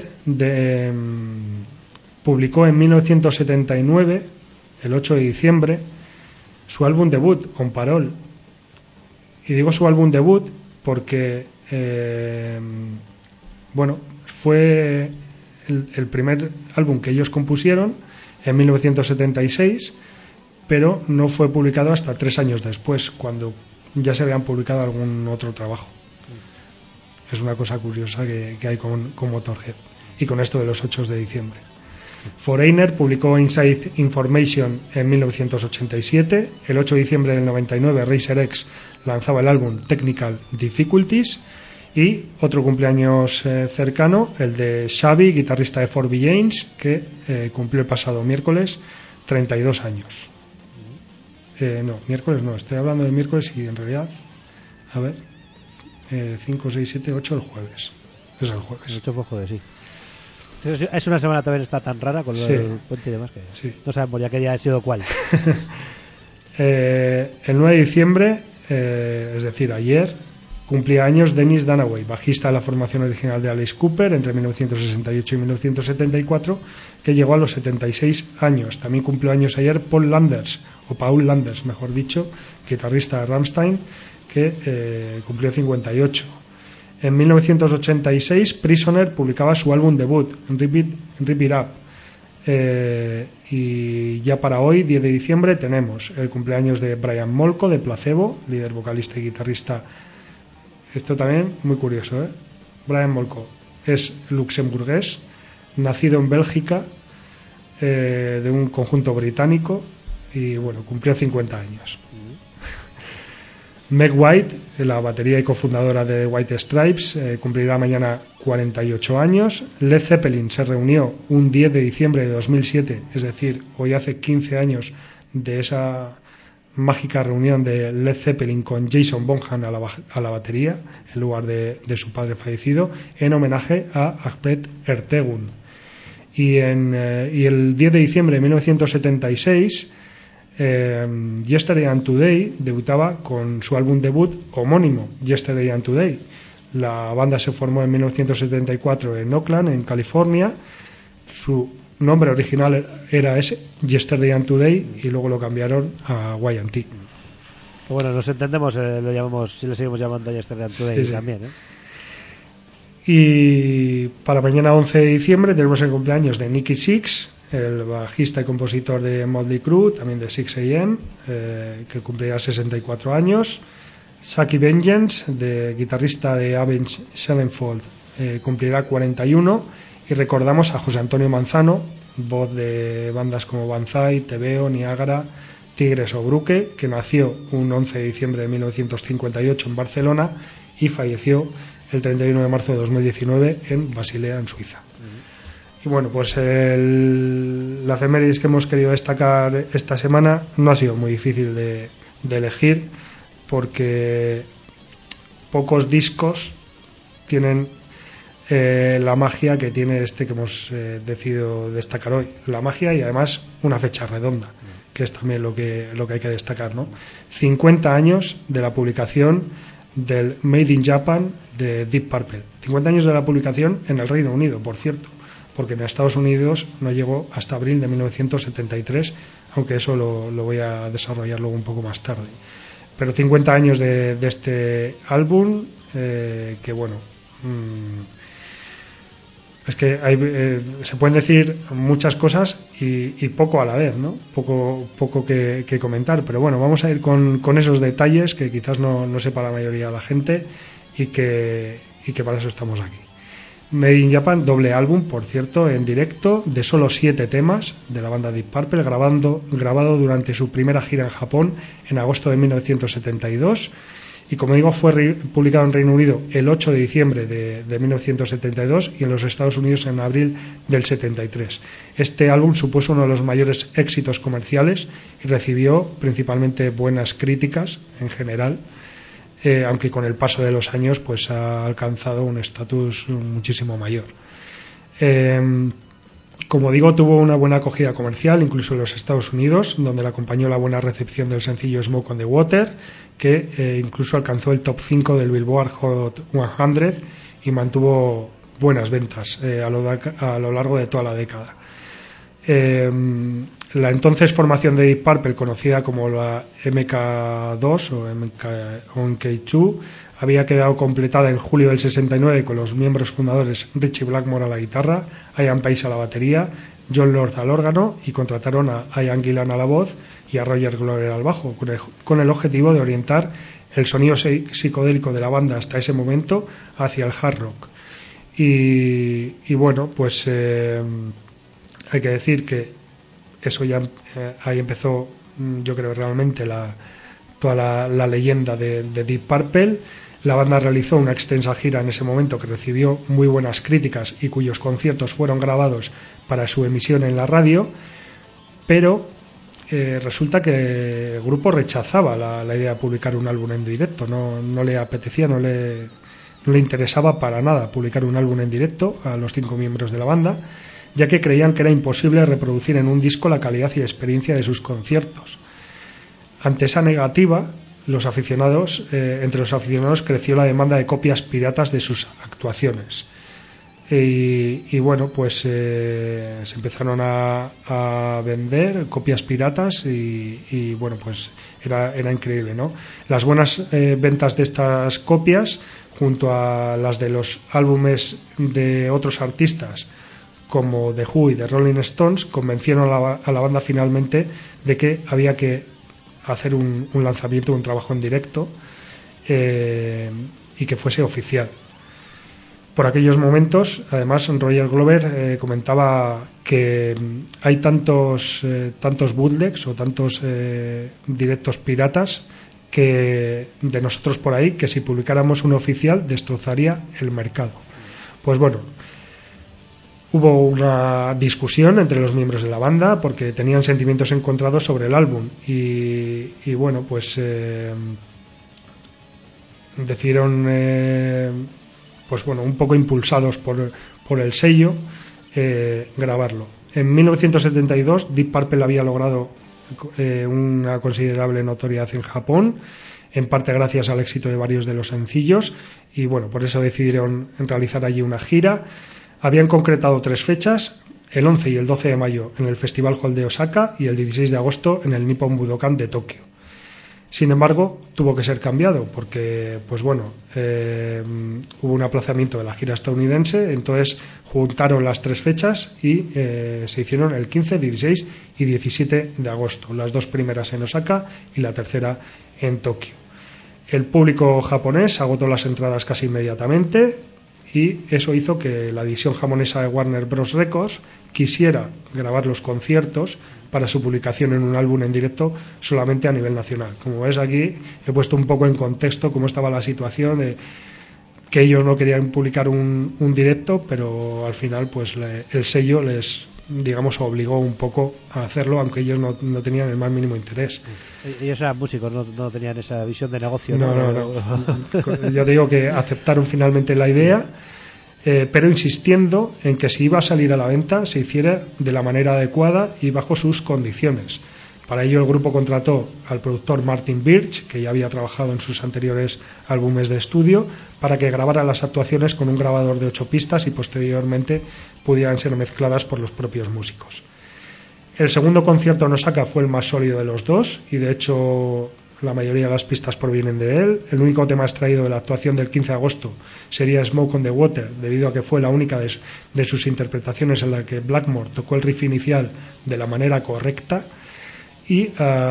publicó en 1979, el 8 de diciembre, su álbum debut, On Parole. Y digo su álbum debut porque fue el primer álbum que ellos compusieron en 1976, pero no fue publicado hasta 3 años después, cuando ya se habían publicado algún otro trabajo. Es una cosa curiosa que hay con Motorhead y con esto de los 8 de diciembre. Foreigner publicó Inside Information en 1987. El 8 de diciembre del 99 Razer X lanzaba el álbum Technical Difficulties. Y otro cumpleaños cercano, el de Xavi, guitarrista de Forbes James, que cumplió el pasado miércoles 32 años. Miércoles no, estoy hablando de miércoles y en realidad, 5, 6, 7, 8 el jueves. Es el jueves. El 8 fue jueves, sí. Es una semana también está tan rara con lo del puente y demás que no sabemos ya qué día ha sido cuál. El 9 de diciembre, es decir, ayer, cumplía años Dennis Dunaway, bajista de la formación original de Alice Cooper entre 1968 y 1974, que llegó a los 76 años. También cumplió años ayer Paul Landers, mejor dicho, guitarrista de Rammstein, que cumplió 58. En 1986, Prisoner publicaba su álbum debut, Rip It Up. Y ya para hoy, 10 de diciembre, tenemos el cumpleaños de Brian Molko, de Placebo, líder vocalista y guitarrista. Esto también muy curioso, ¿eh? Brian Molko es luxemburgués, nacido en Bélgica, de un conjunto británico, y bueno, cumplió 50 años. Meg White, la batería y cofundadora de White Stripes, cumplirá mañana 48 años. Led Zeppelin se reunió un 10 de diciembre de 2007, es decir, hoy hace 15 años de esa mágica reunión de Led Zeppelin con Jason Bonham a la batería, en lugar de su padre fallecido, en homenaje a Ahmet Ertegun. Y el 10 de diciembre de 1976 Yesterday and Today debutaba con su álbum debut homónimo, Yesterday and Today. La banda se formó en 1974 en Oakland, en California. Su nombre original era ese, Yesterday and Today, y luego lo cambiaron a Y&T. Bueno, nos entendemos, lo llamamos, si le seguimos llamando Yesterday and Today Sí. también, Y para mañana 11 de diciembre tenemos el cumpleaños de Nicky Sixx, el bajista y compositor de Motley Crue, también de 6am, que cumplirá 64 años. Saki Vengeance, guitarrista de Avenged Sevenfold, cumplirá 41. Y recordamos a José Antonio Manzano, voz de bandas como Banzai, Tebeo, Niágara, Tigres o Bruque, que nació un 11 de diciembre de 1958 en Barcelona y falleció el 31 de marzo de 2019 en Basilea, en Suiza. Y bueno, pues la efemérides que hemos querido destacar esta semana no ha sido muy difícil de elegir, porque pocos discos tienen la magia que tiene este que hemos decidido destacar hoy. La magia y además una fecha redonda, que es también lo que hay que destacar, ¿no? 50 años de la publicación del Made in Japan de Deep Purple. 50 años de la publicación en el Reino Unido, por cierto, porque en Estados Unidos no llegó hasta abril de 1973, aunque eso lo voy a desarrollar luego un poco más tarde. Pero 50 años de este álbum, que bueno, es que se pueden decir muchas cosas y poco a la vez, ¿no? Poco que comentar, pero bueno, vamos a ir con esos detalles que quizás no sepa la mayoría de la gente y que para eso estamos aquí. Made in Japan, doble álbum, por cierto, en directo, de solo 7 temas de la banda Deep Purple, grabado durante su primera gira en Japón en agosto de 1972. Y como digo, fue publicado en Reino Unido el 8 de diciembre de 1972 y en los Estados Unidos en abril del 73. Este álbum supuso uno de los mayores éxitos comerciales y recibió principalmente buenas críticas en general, aunque con el paso de los años pues ha alcanzado un estatus muchísimo mayor. Como digo, tuvo una buena acogida comercial, incluso en los Estados Unidos, donde le acompañó la buena recepción del sencillo Smoke on the Water, que incluso alcanzó el top 5 del Billboard Hot 100 y mantuvo buenas ventas a lo largo de toda la década. La entonces formación de Deep Purple, conocida como la MK2 o MK2, había quedado completada en julio del 69 con los miembros fundadores Ritchie Blackmore a la guitarra, Ian Pace a la batería, John Lord al órgano, y contrataron a Ian Gillan a la voz y a Roger Glover al bajo, con el objetivo de orientar el sonido psicodélico de la banda hasta ese momento hacia el hard rock. Y bueno, pues hay que decir que eso ya ahí empezó, yo creo, realmente toda la leyenda de Deep Purple. La banda realizó una extensa gira en ese momento que recibió muy buenas críticas y cuyos conciertos fueron grabados para su emisión en la radio, pero resulta que el grupo rechazaba la idea de publicar un álbum en directo, no le apetecía, no le interesaba para nada publicar un álbum en directo a los 5 miembros de la banda, ya que creían que era imposible reproducir en un disco la calidad y experiencia de sus conciertos. Ante esa negativa, entre los aficionados creció la demanda de copias piratas de sus actuaciones. Y bueno, pues se empezaron a vender copias piratas y bueno, pues era increíble, ¿no? Las buenas ventas de estas copias, junto a las de los álbumes de otros artistas como The Who y The Rolling Stones, convencieron a la banda finalmente de que había que hacer un lanzamiento, un trabajo en directo y que fuese oficial. Por aquellos momentos, además, Roger Glover comentaba que hay tantos bootlegs o tantos directos piratas que de nosotros por ahí, que si publicáramos uno oficial destrozaría el mercado. Pues bueno, hubo una discusión entre los miembros de la banda porque tenían sentimientos encontrados sobre el álbum y bueno, pues decidieron, pues bueno, un poco impulsados por el sello, grabarlo. En 1972 Deep Purple había logrado una considerable notoriedad en Japón, en parte gracias al éxito de varios de los sencillos, y bueno, por eso decidieron realizar allí una gira. Habían concretado 3 fechas, el 11 y el 12 de mayo en el Festival Hall de Osaka y el 16 de agosto en el Nippon Budokan de Tokio. Sin embargo, tuvo que ser cambiado porque, pues bueno, hubo un aplazamiento de la gira estadounidense, entonces juntaron las 3 fechas y se hicieron el 15, 16 y 17 de agosto, las 2 primeras en Osaka y la tercera en Tokio. El público japonés agotó las entradas casi inmediatamente y eso hizo que la división japonesa de Warner Bros. Records quisiera grabar los conciertos para su publicación en un álbum en directo solamente a nivel nacional. Como ves, aquí he puesto un poco en contexto cómo estaba la situación, de que ellos no querían publicar un directo, pero al final pues el sello les, digamos, obligó un poco a hacerlo, aunque ellos no tenían el más mínimo interés. Ellos eran músicos, no tenían esa visión de negocio. No. Yo digo que aceptaron finalmente la idea, pero insistiendo en que si iba a salir a la venta se hiciera de la manera adecuada y bajo sus condiciones. Para ello el grupo contrató al productor Martin Birch, que ya había trabajado en sus anteriores álbumes de estudio, para que grabara las actuaciones con un grabador de 8 pistas y posteriormente pudieran ser mezcladas por los propios músicos. El segundo concierto en Osaka fue el más sólido de los 2 y de hecho la mayoría de las pistas provienen de él. El único tema extraído de la actuación del 15 de agosto sería Smoke on the Water, debido a que fue la única de sus interpretaciones en la que Blackmore tocó el riff inicial de la manera correcta. Y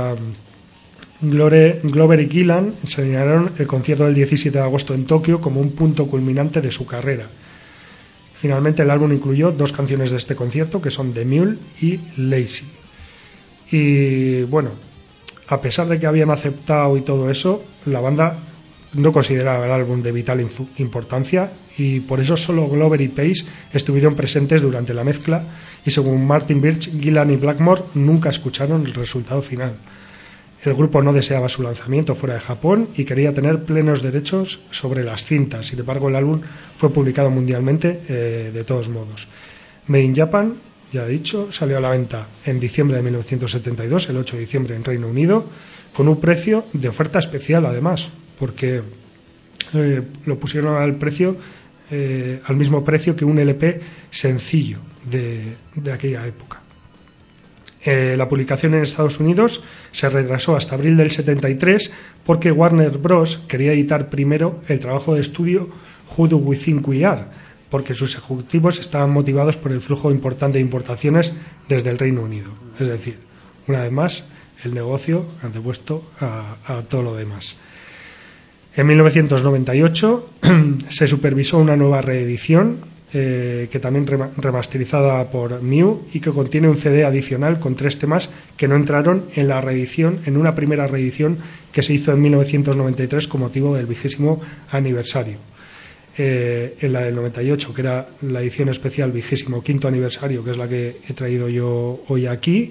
Glover y Gillan señalaron el concierto del 17 de agosto en Tokio como un punto culminante de su carrera. Finalmente el álbum incluyó 2 canciones de este concierto, que son The Mule y Lazy. Y bueno, a pesar de que habían aceptado y todo eso, la banda no consideraba el álbum de vital importancia y por eso solo Glover y Pace estuvieron presentes durante la mezcla y según Martin Birch, Gillan y Blackmore nunca escucharon el resultado final. El grupo no deseaba su lanzamiento fuera de Japón y quería tener plenos derechos sobre las cintas. Sin embargo, el álbum fue publicado mundialmente de todos modos. Made in Japan, ya he dicho, salió a la venta en diciembre de 1972, el 8 de diciembre en Reino Unido, con un precio de oferta especial además, porque lo pusieron al mismo precio que un LP sencillo de aquella época. La publicación en Estados Unidos se retrasó hasta abril del 73 porque Warner Bros. Quería editar primero el trabajo de estudio Who Do We Think We Are, porque sus ejecutivos estaban motivados por el flujo importante de importaciones desde el Reino Unido. Es decir, una vez más, el negocio antepuesto a todo lo demás. En 1998 se supervisó una nueva reedición que también remasterizada por Mew y que contiene un CD adicional con 3 temas que no entraron en la reedición, en una primera reedición que se hizo en 1993 con motivo del 20º aniversario. En la del 98, que era la edición especial 25º aniversario, que es la que he traído yo hoy aquí,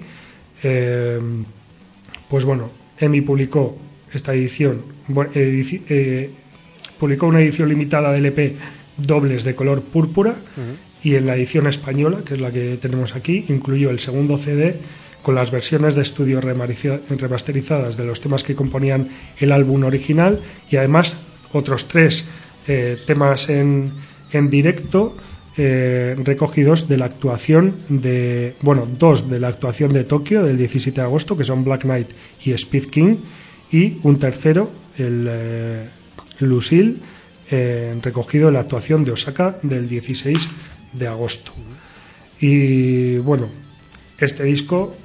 pues bueno, EMI publicó esta edición, publicó una edición limitada de LP dobles de color púrpura y en la edición española, que es la que tenemos aquí, incluyó el segundo CD con las versiones de estudio remasterizadas de los temas que componían el álbum original y además otros 3 temas en directo recogidos de la actuación de, bueno, 2 de la actuación de Tokio del 17 de agosto, que son Black Knight y Speed King, y un tercero, el Lucille, recogido en la actuación de Osaka del 16 de agosto. Y bueno, este disco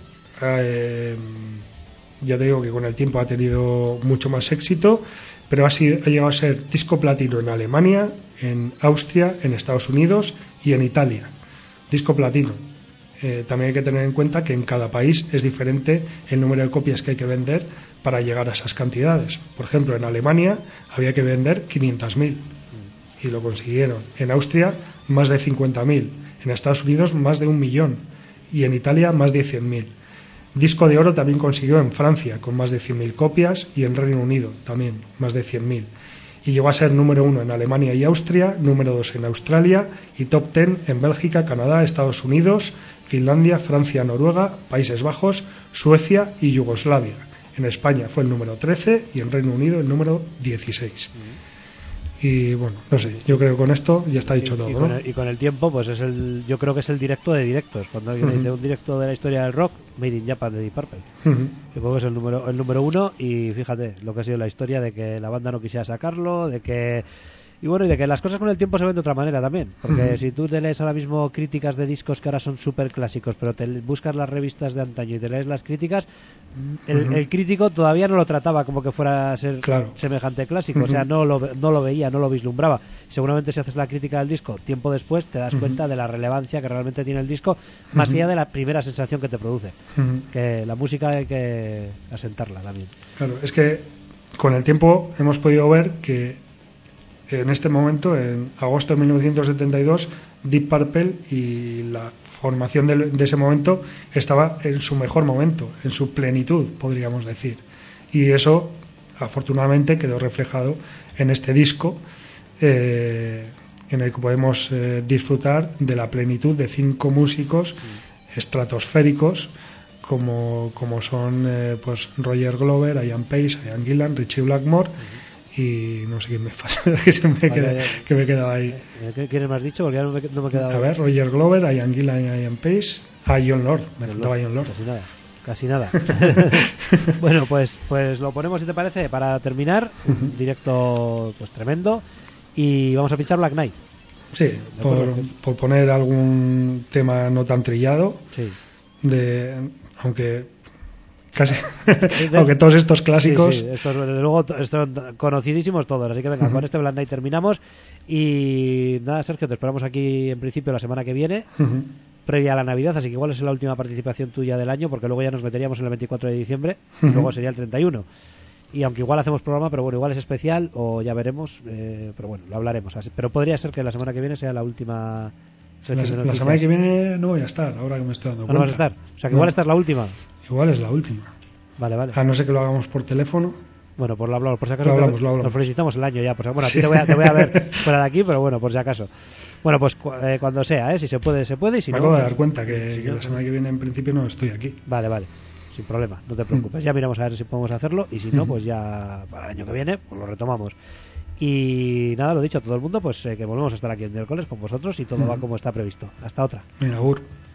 ya te digo que con el tiempo ha tenido mucho más éxito, pero ha llegado a ser disco platino en Alemania, en Austria, en Estados Unidos y en Italia. Disco platino. También hay que tener en cuenta que en cada país es diferente el número de copias que hay que vender para llegar a esas cantidades. Por ejemplo, en Alemania había que vender 500.000 y lo consiguieron. En Austria más de 50.000, en Estados Unidos más de 1 millón y en Italia más de 100.000. Disco de oro también consiguió en Francia con más de 100.000 copias y en Reino Unido también más de 100.000. y llegó a ser número 1 en Alemania y Austria, número 2 en Australia y top 10 en Bélgica, Canadá, Estados Unidos, Finlandia, Francia, Noruega, Países Bajos, Suecia y Yugoslavia. En España fue el número 13 y en Reino Unido el número 16. Y bueno, no sé, yo creo que con esto ya está dicho todo, ¿no? Y con el tiempo, pues yo creo que es el directo de directos. Cuando alguien dice un directo de la historia del rock, Made in Japan de Deep Purple. Yo creo que es el número 1 y fíjate lo que ha sido la historia de que la banda no quisiera sacarlo, de que... Y bueno, y de que las cosas con el tiempo se ven de otra manera también. Porque si tú te lees ahora mismo críticas de discos que ahora son súper clásicos, pero te buscas las revistas de antaño y te lees las críticas, el crítico todavía no lo trataba como que fuera a ser semejante clásico. O sea, no lo veía, no lo vislumbraba. Seguramente si haces la crítica del disco tiempo después, te das cuenta de la relevancia que realmente tiene el disco, más allá de la primera sensación que te produce. Que la música hay que asentarla también. Claro, es que con el tiempo hemos podido ver que en este momento, en agosto de 1972, Deep Purple y la formación de ese momento estaba en su mejor momento, en su plenitud, podríamos decir. Y eso, afortunadamente, quedó reflejado en este disco, en el que podemos disfrutar de la plenitud de 5 músicos estratosféricos, como son pues Roger Glover, Ian Pace, Ian Gillan, Ritchie Blackmore, y no sé quién me falta, que me quedaba ahí. ¿Quién me has dicho? Porque ya no me quedaba. A ver, Roger Glover, Ian Gillan y Ian Pace. John Lord, me faltaba John Lord. Casi nada. Bueno, pues lo ponemos, si te parece, para terminar. Un directo pues tremendo. Y vamos a pinchar Black Knight. Sí, por poner algún tema no tan trillado. Sí. Aunque casi aunque todos estos clásicos estos, desde luego están conocidísimos todos, así que venga, con este Black Knight terminamos y nada, Sergio, te esperamos aquí en principio la semana que viene, previa a la Navidad, así que igual es la última participación tuya del año, porque luego ya nos meteríamos en el 24 de diciembre y luego sería el 31, y aunque igual hacemos programa, pero bueno, igual es especial o ya veremos, pero bueno, lo hablaremos así. Pero podría ser que la semana que viene sea la última. La semana que viene no voy a estar, ahora que me estoy dando cuenta. ¿No vas a estar? O sea, que igual esta es la última. Igual es la última. Vale. A no ser que lo hagamos por teléfono. Bueno, pues lo hablamos, por si acaso. Lo hablamos. Nos felicitamos el año ya. Pues, bueno, aquí te voy a ver fuera de aquí, pero bueno, por si acaso. Bueno, pues cuando sea, si se puede, y si me no... acabo de dar cuenta que la semana que viene en principio no estoy aquí. Vale. Sin problema, no te preocupes. Ya miramos a ver si podemos hacerlo y si no, pues ya para el año que viene pues lo retomamos. Y nada, lo dicho a todo el mundo, pues que volvemos a estar aquí el miércoles con vosotros y todo va como está previsto. Hasta otra. Mira,